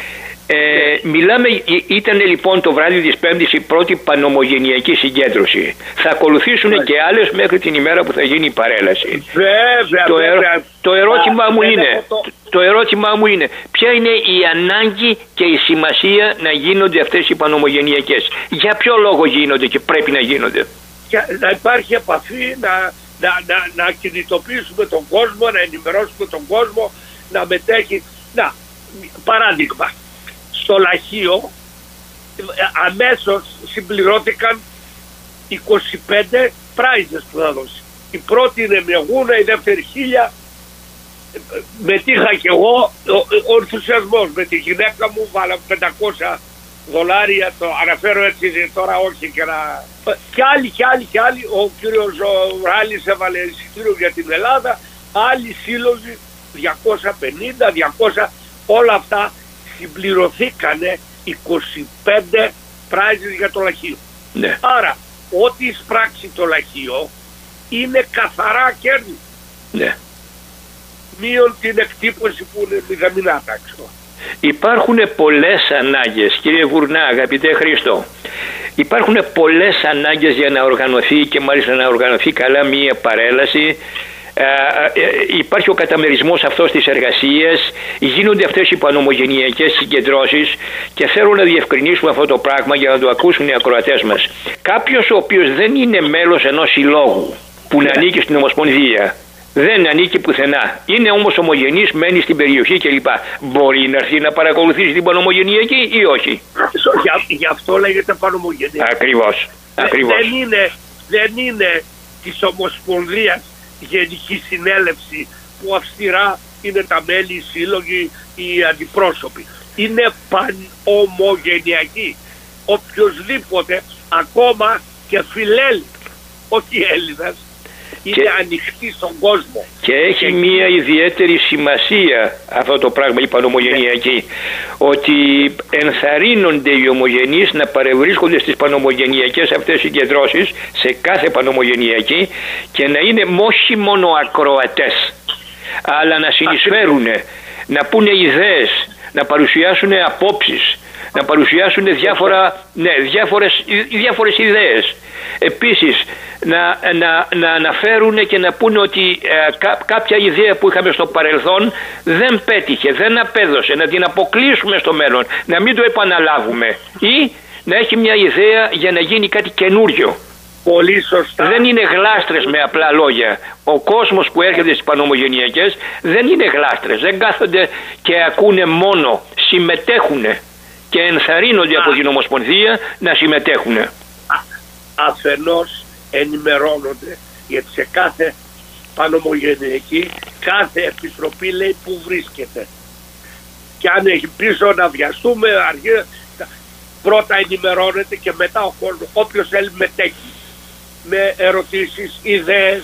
Ε, μιλάμε, ήταν λοιπόν το βράδυ της Πέμπτης η πρώτη πανομογενειακή συγκέντρωση. Θα ακολουθήσουν yeah. και άλλες μέχρι την ημέρα που θα γίνει η παρέλαση. Βέβαια, το, βέβαια. ερώ, το, ερώτημά μου είναι, το... το ερώτημά μου είναι ποια είναι η ανάγκη και η σημασία να γίνονται αυτές οι πανομογενειακές? Για ποιο λόγο γίνονται και πρέπει να γίνονται? Και να υπάρχει επαφή, να, να, να, να κινητοποιήσουμε τον κόσμο, να ενημερώσουμε τον κόσμο, να μετέχει. Να, παράδειγμα, στο Λαχείο αμέσως συμπληρώθηκαν είκοσι πέντε πράιζες που θα δώσει. Η πρώτη είναι μια γούνα, η δεύτερη χίλια. Μετήχα κι εγώ, ο, ο ενθουσιασμός με τη γυναίκα μου, βάλαμε πεντακόσια δολάρια, το αναφέρω έτσι τώρα, όχι και να... Κι άλλοι, κι άλλοι, κι άλλοι, ο κύριος Ράλης έβαλε εισιτήριο για την Ελλάδα, άλλοι σύλλογοι, διακόσια πενήντα, διακόσια, όλα αυτά συμπληρωθήκανε είκοσι πέντε πράιζες για το Λαχείο. Ναι. Άρα, ό,τι εισπράξει το Λαχείο είναι καθαρά κέρδη. Ναι. Μείον την εκτύπωση που είναι μηδαμινά τάξη. Υπάρχουν πολλές ανάγκες, κύριε Βουρνά, αγαπητέ Χρήστο. Υπάρχουν πολλές ανάγκες για να οργανωθεί και μάλιστα να οργανωθεί καλά μία παρέλαση. Ε, ε, υπάρχει ο καταμερισμός αυτός της εργασίας, γίνονται αυτές οι πανομογενειακές συγκεντρώσεις και θέλω να διευκρινίσουμε αυτό το πράγμα για να το ακούσουν οι ακροατές μας. Κάποιος ο οποίος δεν είναι μέλος ενός συλλόγου που να ανήκει στην Ομοσπονδία, δεν ανήκει πουθενά, είναι όμως ομογενής, μένει στην περιοχή κλπ. Μπορεί να έρθει να παρακολουθήσει την πανομογενειακή ή όχι? Για, γι' αυτό λέγεται πανομογενειακή. Ακριβώς. Ακριβώς. Δεν είναι, δεν είναι της Ομοσπονδίας Γενική Συνέλευση που αυστηρά είναι τα μέλη, οι σύλλογοι, οι αντιπρόσωποι. Είναι πανομογενειακή. Οποιοςδήποτε, ακόμα και φιλέλλη, όχι Έλληνας, είναι και ανοιχτή στον κόσμο. Και έχει και μία ιδιαίτερη σημασία αυτό το πράγμα, η πανομογενειακή, ότι ενθαρρύνονται οι ομογενείς να παρευρίσκονται στις πανομογενειακές αυτές συγκεντρώσεις, σε κάθε πανομογενειακή, και να είναι όχι μόνο ακροατές, αλλά να συνεισφέρουν, να πούνε ιδέες, να παρουσιάσουν απόψεις, να παρουσιάσουν διάφορα, ναι, διάφορες, διάφορες ιδέες. Επίσης να, να, να αναφέρουν και να πούνε ότι ε, κά, κάποια ιδέα που είχαμε στο παρελθόν δεν πέτυχε, δεν απέδωσε, να την αποκλείσουμε στο μέλλον, να μην το επαναλάβουμε ή να έχει μια ιδέα για να γίνει κάτι καινούριο. Πολύ σωστά. Δεν είναι γλάστρες με απλά λόγια. Ο κόσμος που έρχεται στις πανομογενειακές δεν είναι γλάστρες. Δεν κάθονται και ακούνε μόνο. Συμμετέχουν και ενθαρρύνονται Α. από την Ομοσπονδία να συμμετέχουν. Αφενός ενημερώνονται, γιατί σε κάθε πανομογενειακή κάθε επιτροπή λέει που βρίσκεται. Και αν έχει πίσω να βιαστούμε, αργή, πρώτα ενημερώνεται και μετά ο κόσμος, όποιος θέλει μετέχει. Με ερωτήσεις, ιδέες,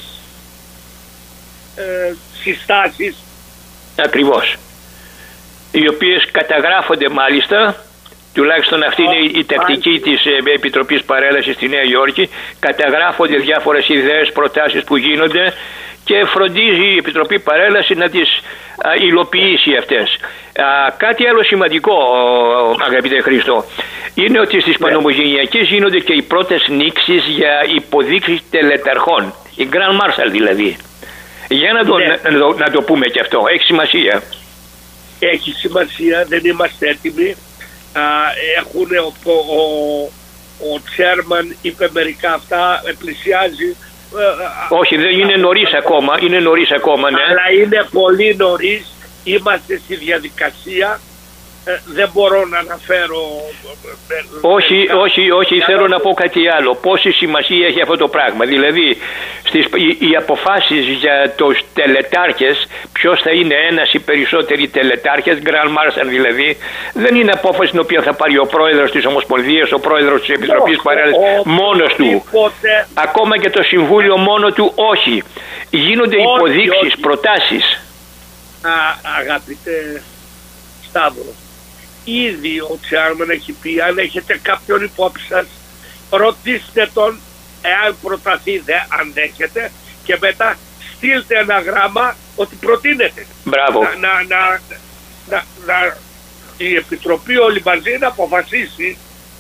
ε, συστάσεις. Ακριβώς. Οι οποίες καταγράφονται μάλιστα, τουλάχιστον αυτή είναι η τακτική της Επιτροπής Παρέλασης στη Νέα Υόρκη, καταγράφονται διάφορες ιδέες, προτάσεις που γίνονται και φροντίζει η Επιτροπή Παρέλαση να τις α, υλοποιήσει αυτές. Α, κάτι άλλο σημαντικό, αγαπητέ Χρήστο, είναι ότι στις yeah. πανομογενειακές γίνονται και οι πρώτες νήξεις για υποδείξεις τελεταρχών, η Grand Marshal δηλαδή. Για να το, yeah. να, το, να το πούμε και αυτό, έχει σημασία. Έχει σημασία, δεν είμαστε έτοιμοι. Α, έχουν, ο, ο, ο Τσέρμαν είπε μερικά αυτά, πλησιάζει. Όχι, δεν είναι νωρίς ακόμα, είναι νωρίς ακόμα, ναι. Αλλά είναι πολύ νωρίς, είμαστε στη διαδικασία, ε, δεν μπορώ να αναφέρω... Όχι, όχι, όχι, θέλω να πω κάτι άλλο. Πόση σημασία έχει αυτό το πράγμα. Δηλαδή, στις, οι, οι αποφάσεις για τους τελετάρχες, ποιος θα είναι ένας ή περισσότεροι τελετάρχες, Grand Marshal δηλαδή, δεν είναι απόφαση την οποία θα πάρει ο πρόεδρος της Ομοσπονδίας, ο πρόεδρος της Επιτροπής Παρέλασης μόνος του. Ποτέ. Ακόμα και το Συμβούλιο μόνο του, όχι. Γίνονται όχι, υποδείξεις, όχι. προτάσεις. Α, αγαπητέ Σταύρο, ήδη ο Τσάρμαν έχει πει, αν έχετε κάποιον υπόψη σας, ρωτήστε τον εάν προταθεί, δε, αν δέχεται, και μετά στείλτε ένα γράμμα ότι προτείνεται. Μπράβο. Να, να, να, να, να, η Επιτροπή όλοι μαζί να αποφασίσει.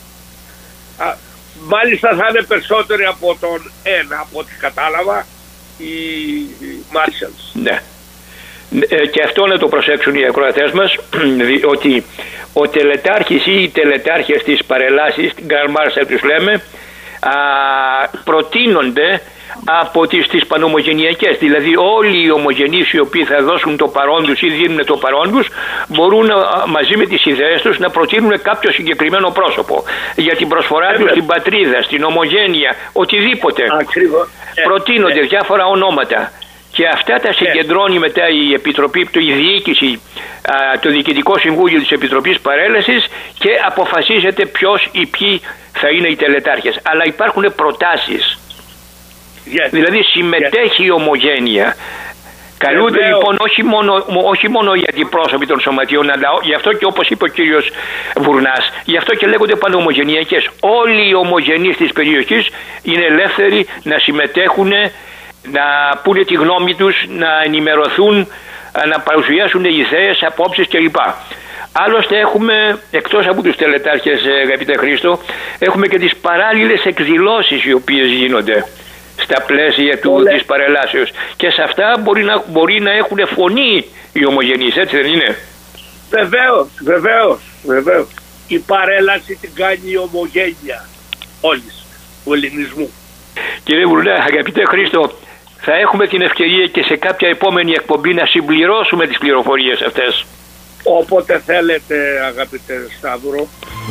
Α, μάλιστα θα είναι περισσότεροι από τον ένα, από ό,τι κατάλαβα, οι Marshals. Ναι. Και αυτό να το προσέξουν οι ακροατές μας, ότι ο τελετάρχης ή οι τελετάρχες της παρελάσης, Grand Marshal τους λέμε, α, προτείνονται από τις, τις πανομογενειακές. Δηλαδή όλοι οι ομογενείς οι οποίοι θα δώσουν το παρόν τους ή δίνουν το παρόν τους μπορούν α, μαζί με τις ιδέες τους να προτείνουν κάποιο συγκεκριμένο πρόσωπο για την προσφορά τους στην πατρίδα, στην ομογένεια, οτιδήποτε. Ακριβώς. Προτείνονται διάφορα ονόματα. Και αυτά τα συγκεντρώνει μετά η Επιτροπή, η διοίκηση, το Διοικητικό Συμβούλιο της Επιτροπής Παρέλασης και αποφασίζεται ποιος ή ποιοι θα είναι οι τελετάρχες. Αλλά υπάρχουν προτάσεις. Yes. Δηλαδή συμμετέχει yes. η ομογένεια. Καλούνται yeah, λοιπόν όχι μόνο, όχι μόνο οι αντιπρόσωποι των σωματείων, αλλά γι' αυτό και όπως είπε ο κύριος Βουρνάς, γι' αυτό και λέγονται πανομογενειακές. Όλοι οι ομογενείς της περιοχής είναι ελεύθεροι να συμμετέχουν, να πούνε τη γνώμη τους, να ενημερωθούν, να παρουσιάσουν ιδέες, απόψεις κλπ. Άλλωστε έχουμε, εκτός από τους τελετάρχες, αγαπητέ Χρήστο, έχουμε και τις παράλληλες εκδηλώσεις οι οποίες γίνονται στα πλαίσια του, της παρελάσεως. Και σε αυτά μπορεί να, μπορεί να έχουν φωνή οι ομογενείς, έτσι δεν είναι? Βεβαίως, βεβαίως, βεβαίως. Η παρέλαση την κάνει η ομογένεια όλης του ελληνισμού. Κύριε Βουρνά, αγαπητέ Χρήστο, θα έχουμε την ευκαιρία και σε κάποια επόμενη εκπομπή να συμπληρώσουμε τις πληροφορίες αυτές. Όποτε θέλετε, αγαπητέ Σταύρο.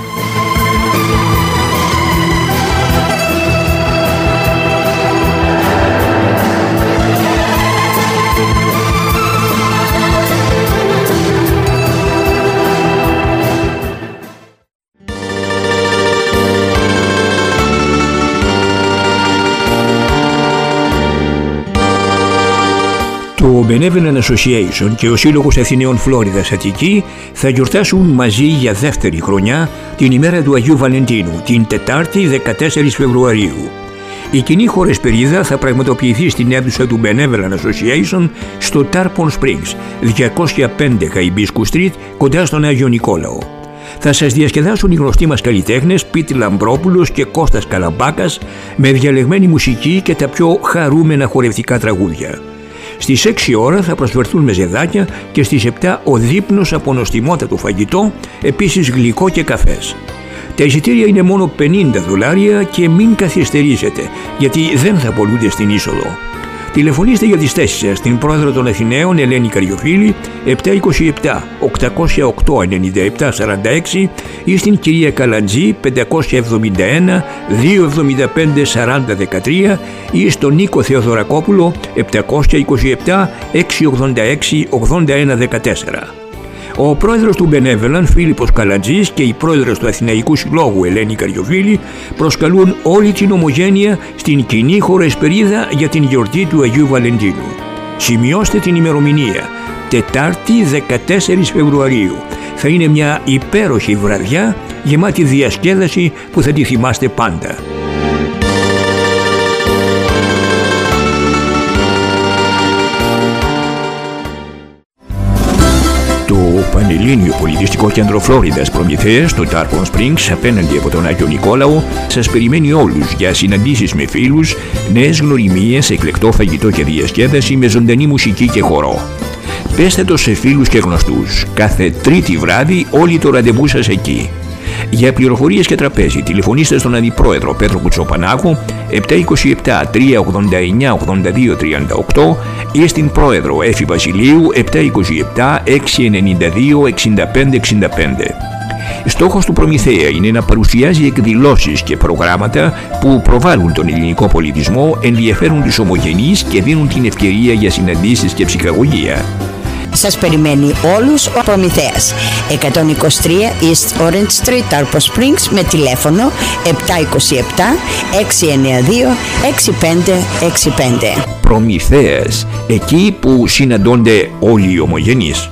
Το Benevolent Association και ο Σύλλογος Αθηναίων Φλόριδας Αττική θα γιορτάσουν μαζί για δεύτερη χρονιά την ημέρα του Αγίου Βαλεντίνου, την Τετάρτη δεκατέσσερις Φεβρουαρίου. Η κοινή χορεσπερίδα θα πραγματοποιηθεί στην αίθουσα του Benevolent Association στο Tarpon Springs, διακόσια πέντε Χαϊμπίσκου Street, κοντά στον Άγιο Νικόλαο. Θα σας διασκεδάσουν οι γνωστοί μας καλλιτέχνες Πίτη Λαμπρόπουλος και Κώστας Καλαμπάκας με διαλεγμένη μουσική και τα πιο χαρούμενα χορευτικά τραγούδια. Στις έξι ώρα θα προσφερθούν μεζεδάκια και στις επτά ο δείπνος από νοστιμότατο φαγητό, επίσης γλυκό και καφές. Τα εισιτήρια είναι μόνο πενήντα δολάρια και μην καθυστερήσετε, γιατί δεν θα πωλούνται στην είσοδο. Τηλεφωνήστε για τις θέσεις σας στην πρόεδρο των Αθηναίων Ελένη Καριοφίλη επτά είκοσι επτά οκτακόσια οκτώ ενενήντα επτά σαράντα έξι ή στην κυρία Καλαντζή πεντακόσια εβδομήντα ένα διακόσια εβδομήντα πέντε σαράντα δεκατρία ή στον Νίκο Θεοδωρακόπουλο επτακόσια είκοσι επτά εξακόσια ογδόντα έξι ογδόντα ένα δεκατέσσερα. Ο πρόεδρος του Μπενέβελαν, Φίλιππος Καλαντζής, και η πρόεδρος του Αθηναϊκού Συλλόγου, Ελένη Καριοφίλη, προσκαλούν όλη την ομογένεια στην κοινή χωροεσπερίδα για την γιορτή του Αγίου Βαλεντίνου. Σημειώστε την ημερομηνία, Τετάρτη δεκατέσσερις Φεβρουαρίου. Θα είναι μια υπέροχη βραδιά, γεμάτη διασκέδαση που θα τη θυμάστε πάντα. Το Πανελλήνιο Πολιτιστικό Κέντρο Φλόριδας Προμηθέας, το Tarpon Springs, απέναντι από τον Άγιο Νικόλαο, σας περιμένει όλους για συναντήσεις με φίλους, νέες γνωριμίες, εκλεκτό φαγητό και διασκέδαση με ζωντανή μουσική και χορό. Πέστε το σε φίλους και γνωστούς. Κάθε τρίτη βράδυ όλοι το ραντεβού σας εκεί. Για πληροφορίες και τραπέζι τηλεφωνήστε στον Αντιπρόεδρο Πέτρο Κουτσοπανάκου επτά είκοσι επτά τριακόσια ογδόντα εννιά ογδόντα δύο τριάντα οκτώ ή στην Πρόεδρο Έφη Βασιλείου επτά είκοσι επτά εξακόσια ενενήντα δύο εξήντα πέντε εξήντα πέντε. Στόχος του Προμηθέα είναι να παρουσιάζει εκδηλώσεις και προγράμματα που προβάλλουν τον ελληνικό πολιτισμό, ενδιαφέρουν τους ομογενείς και δίνουν την ευκαιρία για συναντήσεις και ψυχαγωγία. Σας περιμένει όλους ο Προμηθέας. εκατόν είκοσι τρία East Orange Street, Tarpon Springs, με τηλέφωνο επτά είκοσι επτά εξακόσια ενενήντα δύο εξήντα πέντε εξήντα πέντε. Προμηθέας, εκεί που συναντώνται όλοι οι ομογενείς.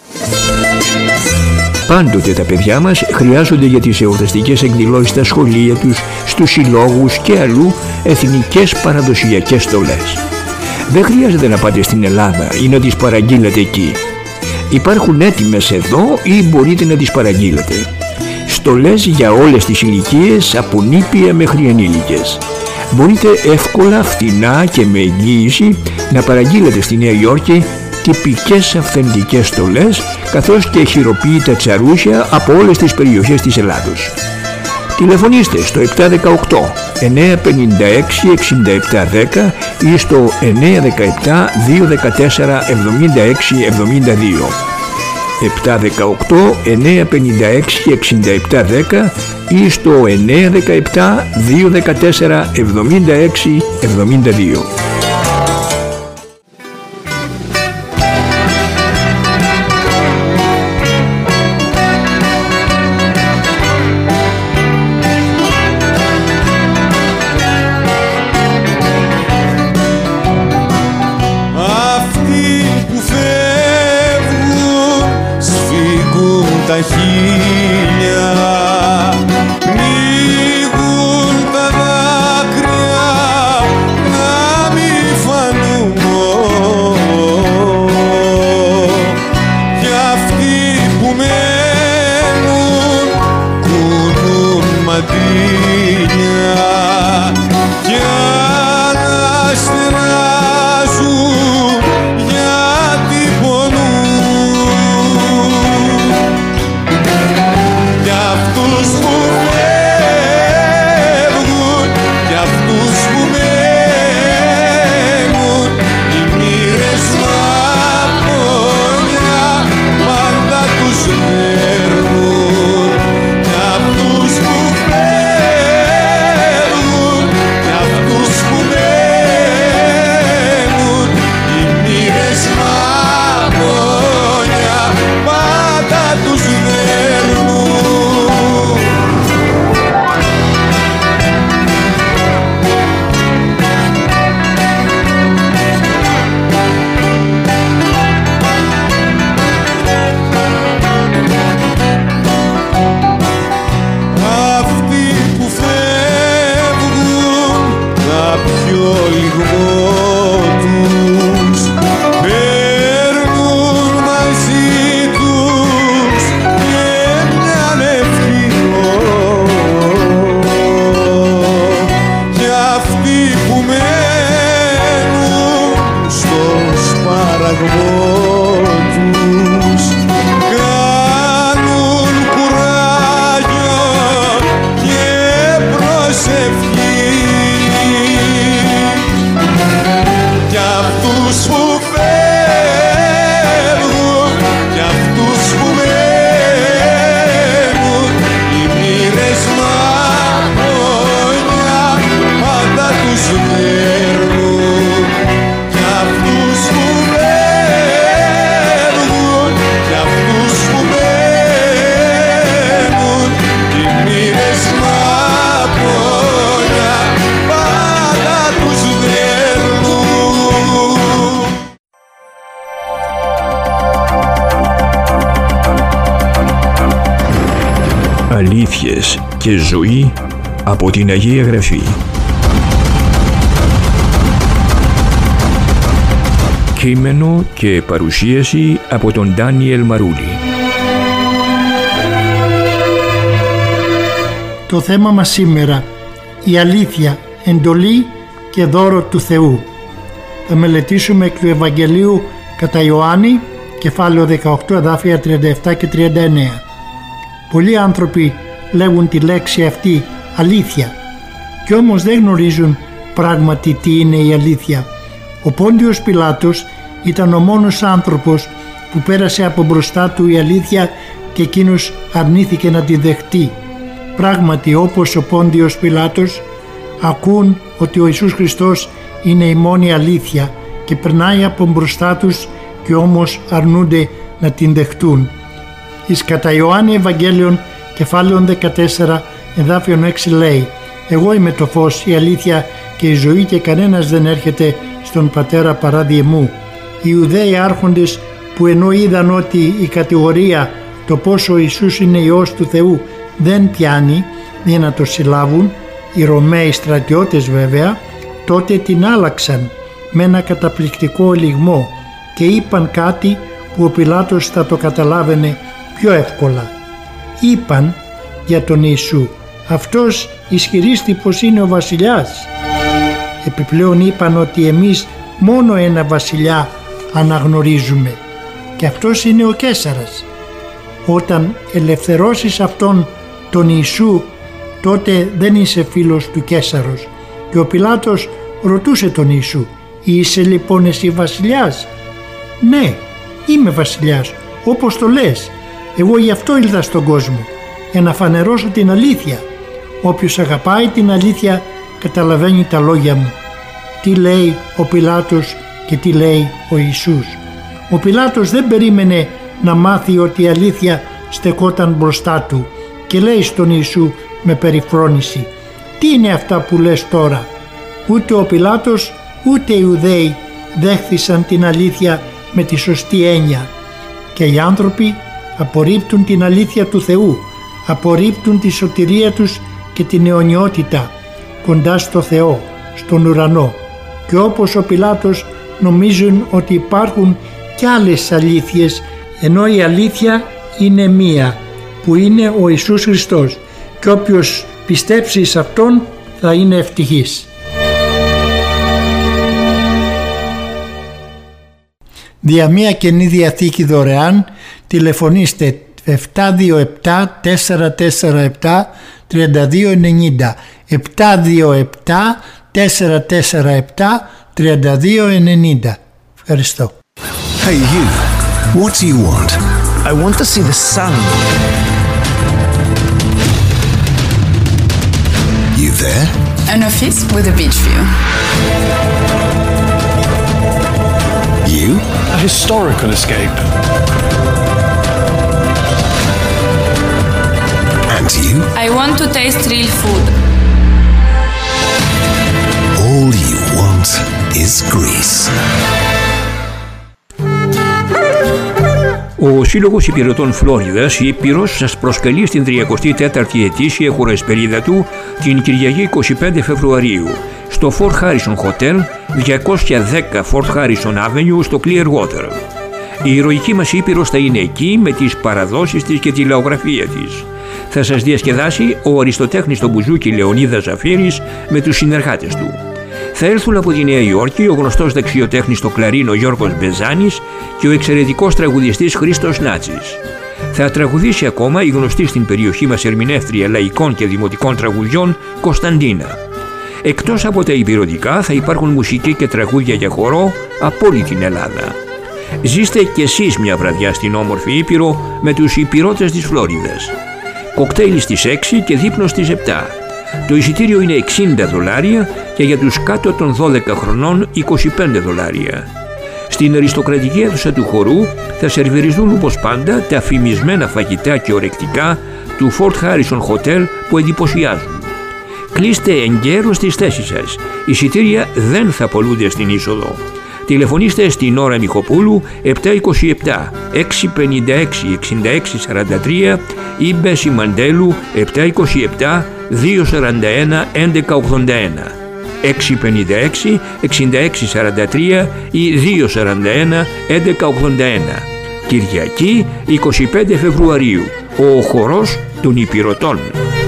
Πάντοτε τα παιδιά μας χρειάζονται για τις εορταστικές εκδηλώσεις στα σχολεία τους, στους συλλόγους και αλλού εθνικές παραδοσιακές στολές. Δεν χρειάζεται να πάτε στην Ελλάδα ή να τις παραγγείλετε εκεί. Υπάρχουν έτοιμες εδώ ή μπορείτε να τις παραγγείλετε. Στολές για όλες τις ηλικίες, από νήπια μέχρι ενήλικες. Μπορείτε εύκολα, φτηνά και με εγγύηση να παραγγείλετε στη Νέα Υόρκη τυπικές αυθεντικές στολές, καθώς και χειροποίητα τσαρούσια από όλες τις περιοχές της Ελλάδος. Τηλεφωνήστε στο επτά δεκαοκτώ εννιά πενήντα έξι εξήντα επτά δέκα ή στο εννιά δεκαεπτά δύο δεκατέσσερα εβδομήντα έξι εβδομήντα δύο. επτά δεκαοκτώ εννιά πενήντα έξι εξήντα επτά δέκα ή στο εννιά δεκαεπτά δύο δεκατέσσερα εβδομήντα έξι εβδομήντα δύο. Τα χίλια μίγουν τα δάκρυα να μη φανούν, κι αυτοί που μένουν κουνούν μαντήλια κι αναστεράζουν γιατί πονούν. Κάνουν κουράγιο αλήθειες και ζωή από την Αγία Γραφή. Κείμενο και παρουσίαση από τον Ντάνιελ Μαρούλη. Το θέμα μας σήμερα, η αλήθεια, εντολή και δώρο του Θεού. Θα μελετήσουμε εκ του Ευαγγελίου κατά Ιωάννη, κεφάλαιο δεκαοκτώ, εδάφια τριάντα επτά και τριάντα εννέα. Πολλοί άνθρωποι λέγουν τη λέξη αυτή αλήθεια, κι όμως δεν γνωρίζουν πράγματι τι είναι η αλήθεια. Ο Πόντιος Πιλάτος ήταν ο μόνος άνθρωπος που πέρασε από μπροστά του η αλήθεια και εκείνος αρνήθηκε να τη δεχτεί. Πράγματι, όπως ο Πόντιος Πιλάτος, ακούν ότι ο Ιησούς Χριστός είναι η μόνη αλήθεια και περνάει από μπροστά τους και όμως αρνούνται να την δεχτούν. Εις κατά Ιωάννη Ευαγγέλιον κεφάλαιον δεκατέσσερα εδάφιον έξι λέει «Εγώ είμαι το φως, η αλήθεια και η ζωή και κανένας δεν έρχεται στον Πατέρα παρά δι' εμού». Οι Ιουδαίοι άρχοντες που ενώ είδαν ότι η κατηγορία το πόσο ο Ιησούς είναι Υιός του Θεού δεν πιάνει για να το συλλάβουν, οι Ρωμαίοι στρατιώτες βέβαια, τότε την άλλαξαν με ένα καταπληκτικό ελιγμό και είπαν κάτι που ο Πιλάτος θα το καταλάβαινε πιο εύκολα. Είπαν για τον Ιησού «Αυτός ισχυρίστη πως είναι ο βασιλιάς». Επιπλέον είπαν ότι εμείς μόνο ένα βασιλιά αναγνωρίζουμε και αυτός είναι ο Καίσαρας. Όταν ελευθερώσεις αυτόν τον Ιησού, τότε δεν είσαι φίλος του Καίσαρος. Και ο Πιλάτος ρωτούσε τον Ιησού «Είσαι λοιπόν εσύ βασιλιάς?» «Ναι, είμαι βασιλιάς, όπως το λες. Εγώ γι' αυτό ήλθα στον κόσμο, για να φανερώσω την αλήθεια. Όποιος αγαπάει την αλήθεια καταλαβαίνει τα λόγια μου». Τι λέει ο Πιλάτος και τι λέει ο Ιησούς. Ο Πιλάτος δεν περίμενε να μάθει ότι η αλήθεια στεκόταν μπροστά του και λέει στον Ιησού με περιφρόνηση «Τι είναι αυτά που λες τώρα?» Ούτε ο Πιλάτος ούτε οι Ιουδαίοι δέχθησαν την αλήθεια με τη σωστή έννοια και οι άνθρωποι απορρίπτουν την αλήθεια του Θεού, απορρίπτουν τη σωτηρία τους και την αιωνιότητα κοντά στο Θεό, στον ουρανό, και όπως ο Πιλάτος νομίζουν ότι υπάρχουν κι άλλες αλήθειες, ενώ η αλήθεια είναι μία που είναι ο Ιησούς Χριστός και όποιος πιστέψει σε Αυτόν θα είναι ευτυχής. Δια μία Καινή Διαθήκη δωρεάν τηλεφωνήστε επτά δύο επτά τέσσερα τέσσερα επτά τρία δύο εννιά επτά δύο επτά τέσσερα τέσσερα επτά τρία δύο εννιά. Ευχαριστώ. Hey you, what do you want? I want to see the sun. You there? An office with a beach view. You? A historical escape. And you? I want to taste real food. All you want is Greece. Ο Σύλλογος Υπηρετών Φλόριδας, η Ήπειρος, σας προσκαλεί στην τριακοστή τέταρτη ετήσια χουρασπερίδα του την Κυριακή είκοσι πέντε Φεβρουαρίου στο Fort Harrison Hotel, διακόσια δέκα Fort Harrison Avenue στο Clearwater. Η ηρωική μας Ήπειρος θα είναι εκεί με τις παραδόσεις της και τη λαογραφία της. Θα σας διασκεδάσει ο αριστοτέχνης στο μπουζούκι Λεωνίδας Ζαφύρης με τους συνεργάτες του. Θα έρθουν από τη Νέα Υόρκη ο γνωστός δεξιοτέχνης στο κλαρίνο Γιώργος Μπεζάνης και ο εξαιρετικός τραγουδιστής Χρήστος Νάτσης. Θα τραγουδήσει ακόμα η γνωστή στην περιοχή μας ερμηνεύτρια λαϊκών και δημοτικών τραγουδιών Κωνσταντίνα. Εκτός από τα υπηρετικά θα υπάρχουν μουσική και τραγούδια για χορό από όλη την Ελλάδα. Ζήστε κι εσείς μια βραδιά στην όμορφη Ήπειρο με τους υπηρώτες της Φλόριδας. Κοκτέιλ στις έξι και δείπνο στις επτά. Το εισιτήριο είναι εξήντα δολάρια και για τους κάτω των δώδεκα χρονών είκοσι πέντε δολάρια. Στην αριστοκρατική αίθουσα του χορού θα σερβιριζούν όπως πάντα τα φημισμένα φαγητά και ορεκτικά του Fort Harrison Hotel που εντυπωσιάζουν. Κλείστε εγκαίρως τις θέσεις σας. Εισιτήρια δεν θα πωλούνται στην είσοδο. Τηλεφωνήστε στην Ώρα Μιχοπούλου επτά είκοσι επτά έξι πενήντα έξι εξήντα έξι σαράντα τρία ή Μπέση Μαντέλου επτά είκοσι επτά δύο σαράντα ένα έντεκα ογδόντα ένα έξι πενήντα έξι εξήντα έξι σαράντα τρία ή δύο σαράντα ένα έντεκα ογδόντα ένα. Κυριακή είκοσι πέντε Φεβρουαρίου, ο χορός των Υπηρωτών.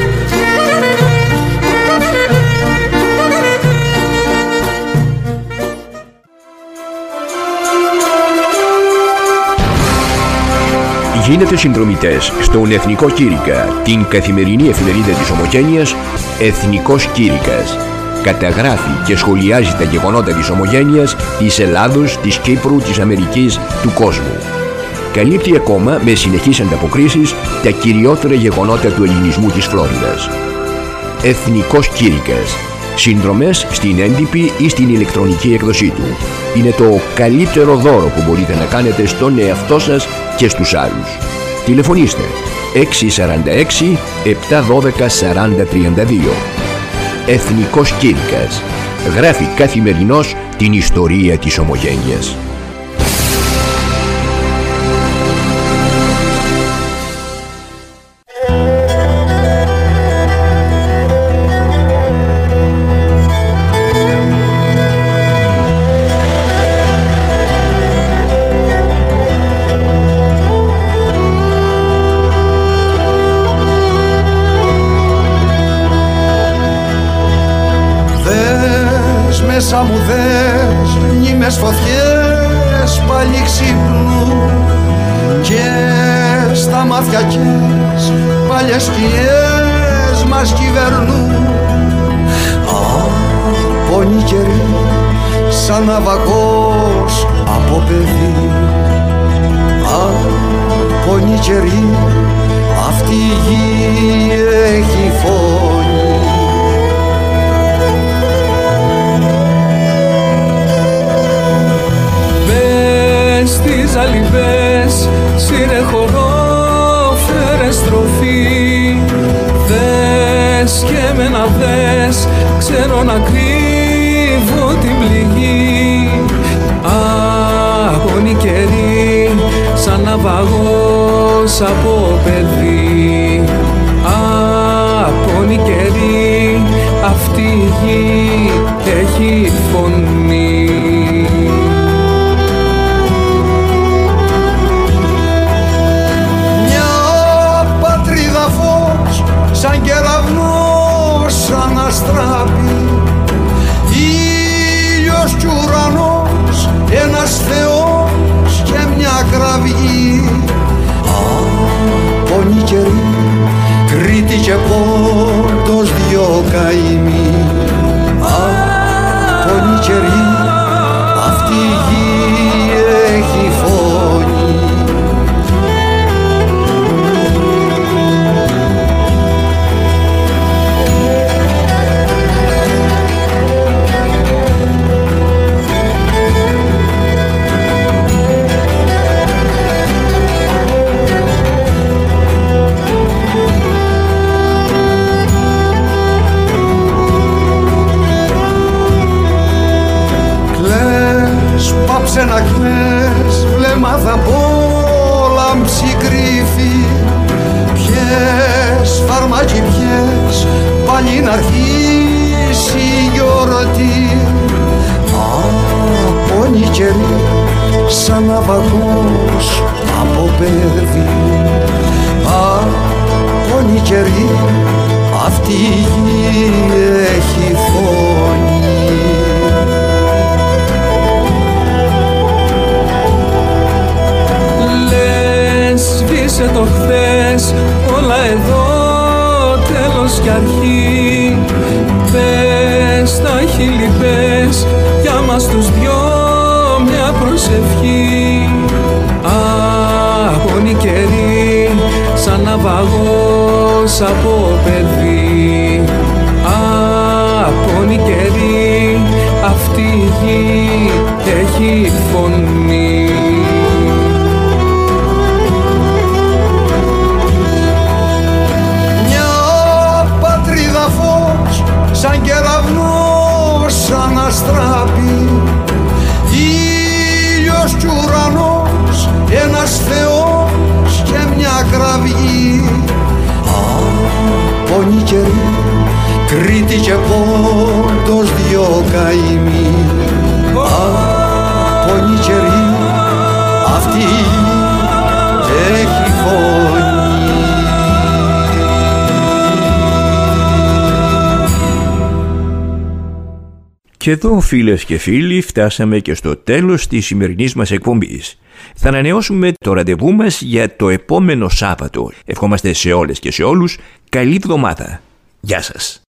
Γίνετε συνδρομητές στον Εθνικό Κήρυκα, την καθημερινή εφημερίδα της Ομογένειας Εθνικός Κήρυκας. Καταγράφει και σχολιάζει τα γεγονότα της Ομογένειας, της Ελλάδος, της Κύπρου, της Αμερικής, του κόσμου. Καλύπτει ακόμα με συνεχείς ανταποκρίσεις τα κυριότερα γεγονότα του ελληνισμού της Φλόριδας. Εθνικός Κήρυκας. Συνδρομές στην έντυπη ή στην ηλεκτρονική έκδοσή του. Είναι το καλύτερο δώρο που μπορείτε να κάνετε στον εαυτό σας και στους άλλους. Τηλεφωνήστε έξι σαράντα έξι επτά δώδεκα σαράντα τριάντα δύο. Εθνικός Κήρυκας. Γράφει καθημερινώς την ιστορία της Ομογένειας. Μέσα μου δες μνήμες φωτιές πάλι ξύπνου και στα μάτια κες παλιές σκιές μας κυβερνούν. Απόνοι καιροί σαν ναυαγός από παιδί. Απόνοι καιροί αυτή η γη έχει φωνή. Στις αλυβές σύρε χορό, φέρε στροφή. Δες και εμένα δες, ξέρω να κρύβω την πληγή. Αγώνη καιρή, σαν ναυαγός από παιδί. Αγώνη καιρή, αυτή η γη έχει φωνή. Σαν κεραυνός αναστράπει, ήλιος κι ουρανός, ένας Θεός και μια κραυγή. Απόνοι καιροί, Κρήτη και Πόντος δυο καημοί. Απόνοι καιροί, αυτή η γη έχει φωνή. Πάψε να κλαις, βλέμμα θα πόλαμψη κρύφη. Πιες φαρμάκι πιες, πάλι να αρχίσει η γιορτή. Απόνοι καιροί, σαν ναυαγός από παιδί. Απόνοι καιροί, αυτή η γη έχει φωνή. Σβήσε το χθες, όλα εδώ τέλος κι αρχή. Πες τα χείλη πες, για μας τους δυο μια προσευχή. Αγώνη καιρή, σαν ναυαγός από παιδί. Αγώνη καιρή, αυτή η γη έχει φωνή. σαν κεραυνός αναστράπει. πονικερή, Κρήτη και Πόντος δυο καημοί. Α, πονικερή, αυτή έχει φωνή. Και εδώ, φίλες και φίλοι, φτάσαμε και στο τέλος της σημερινής μας εκπομπής. Θα ανανεώσουμε το ραντεβού μας για το επόμενο Σάββατο. Ευχόμαστε σε όλες και σε όλους καλή εβδομάδα. Γεια σας.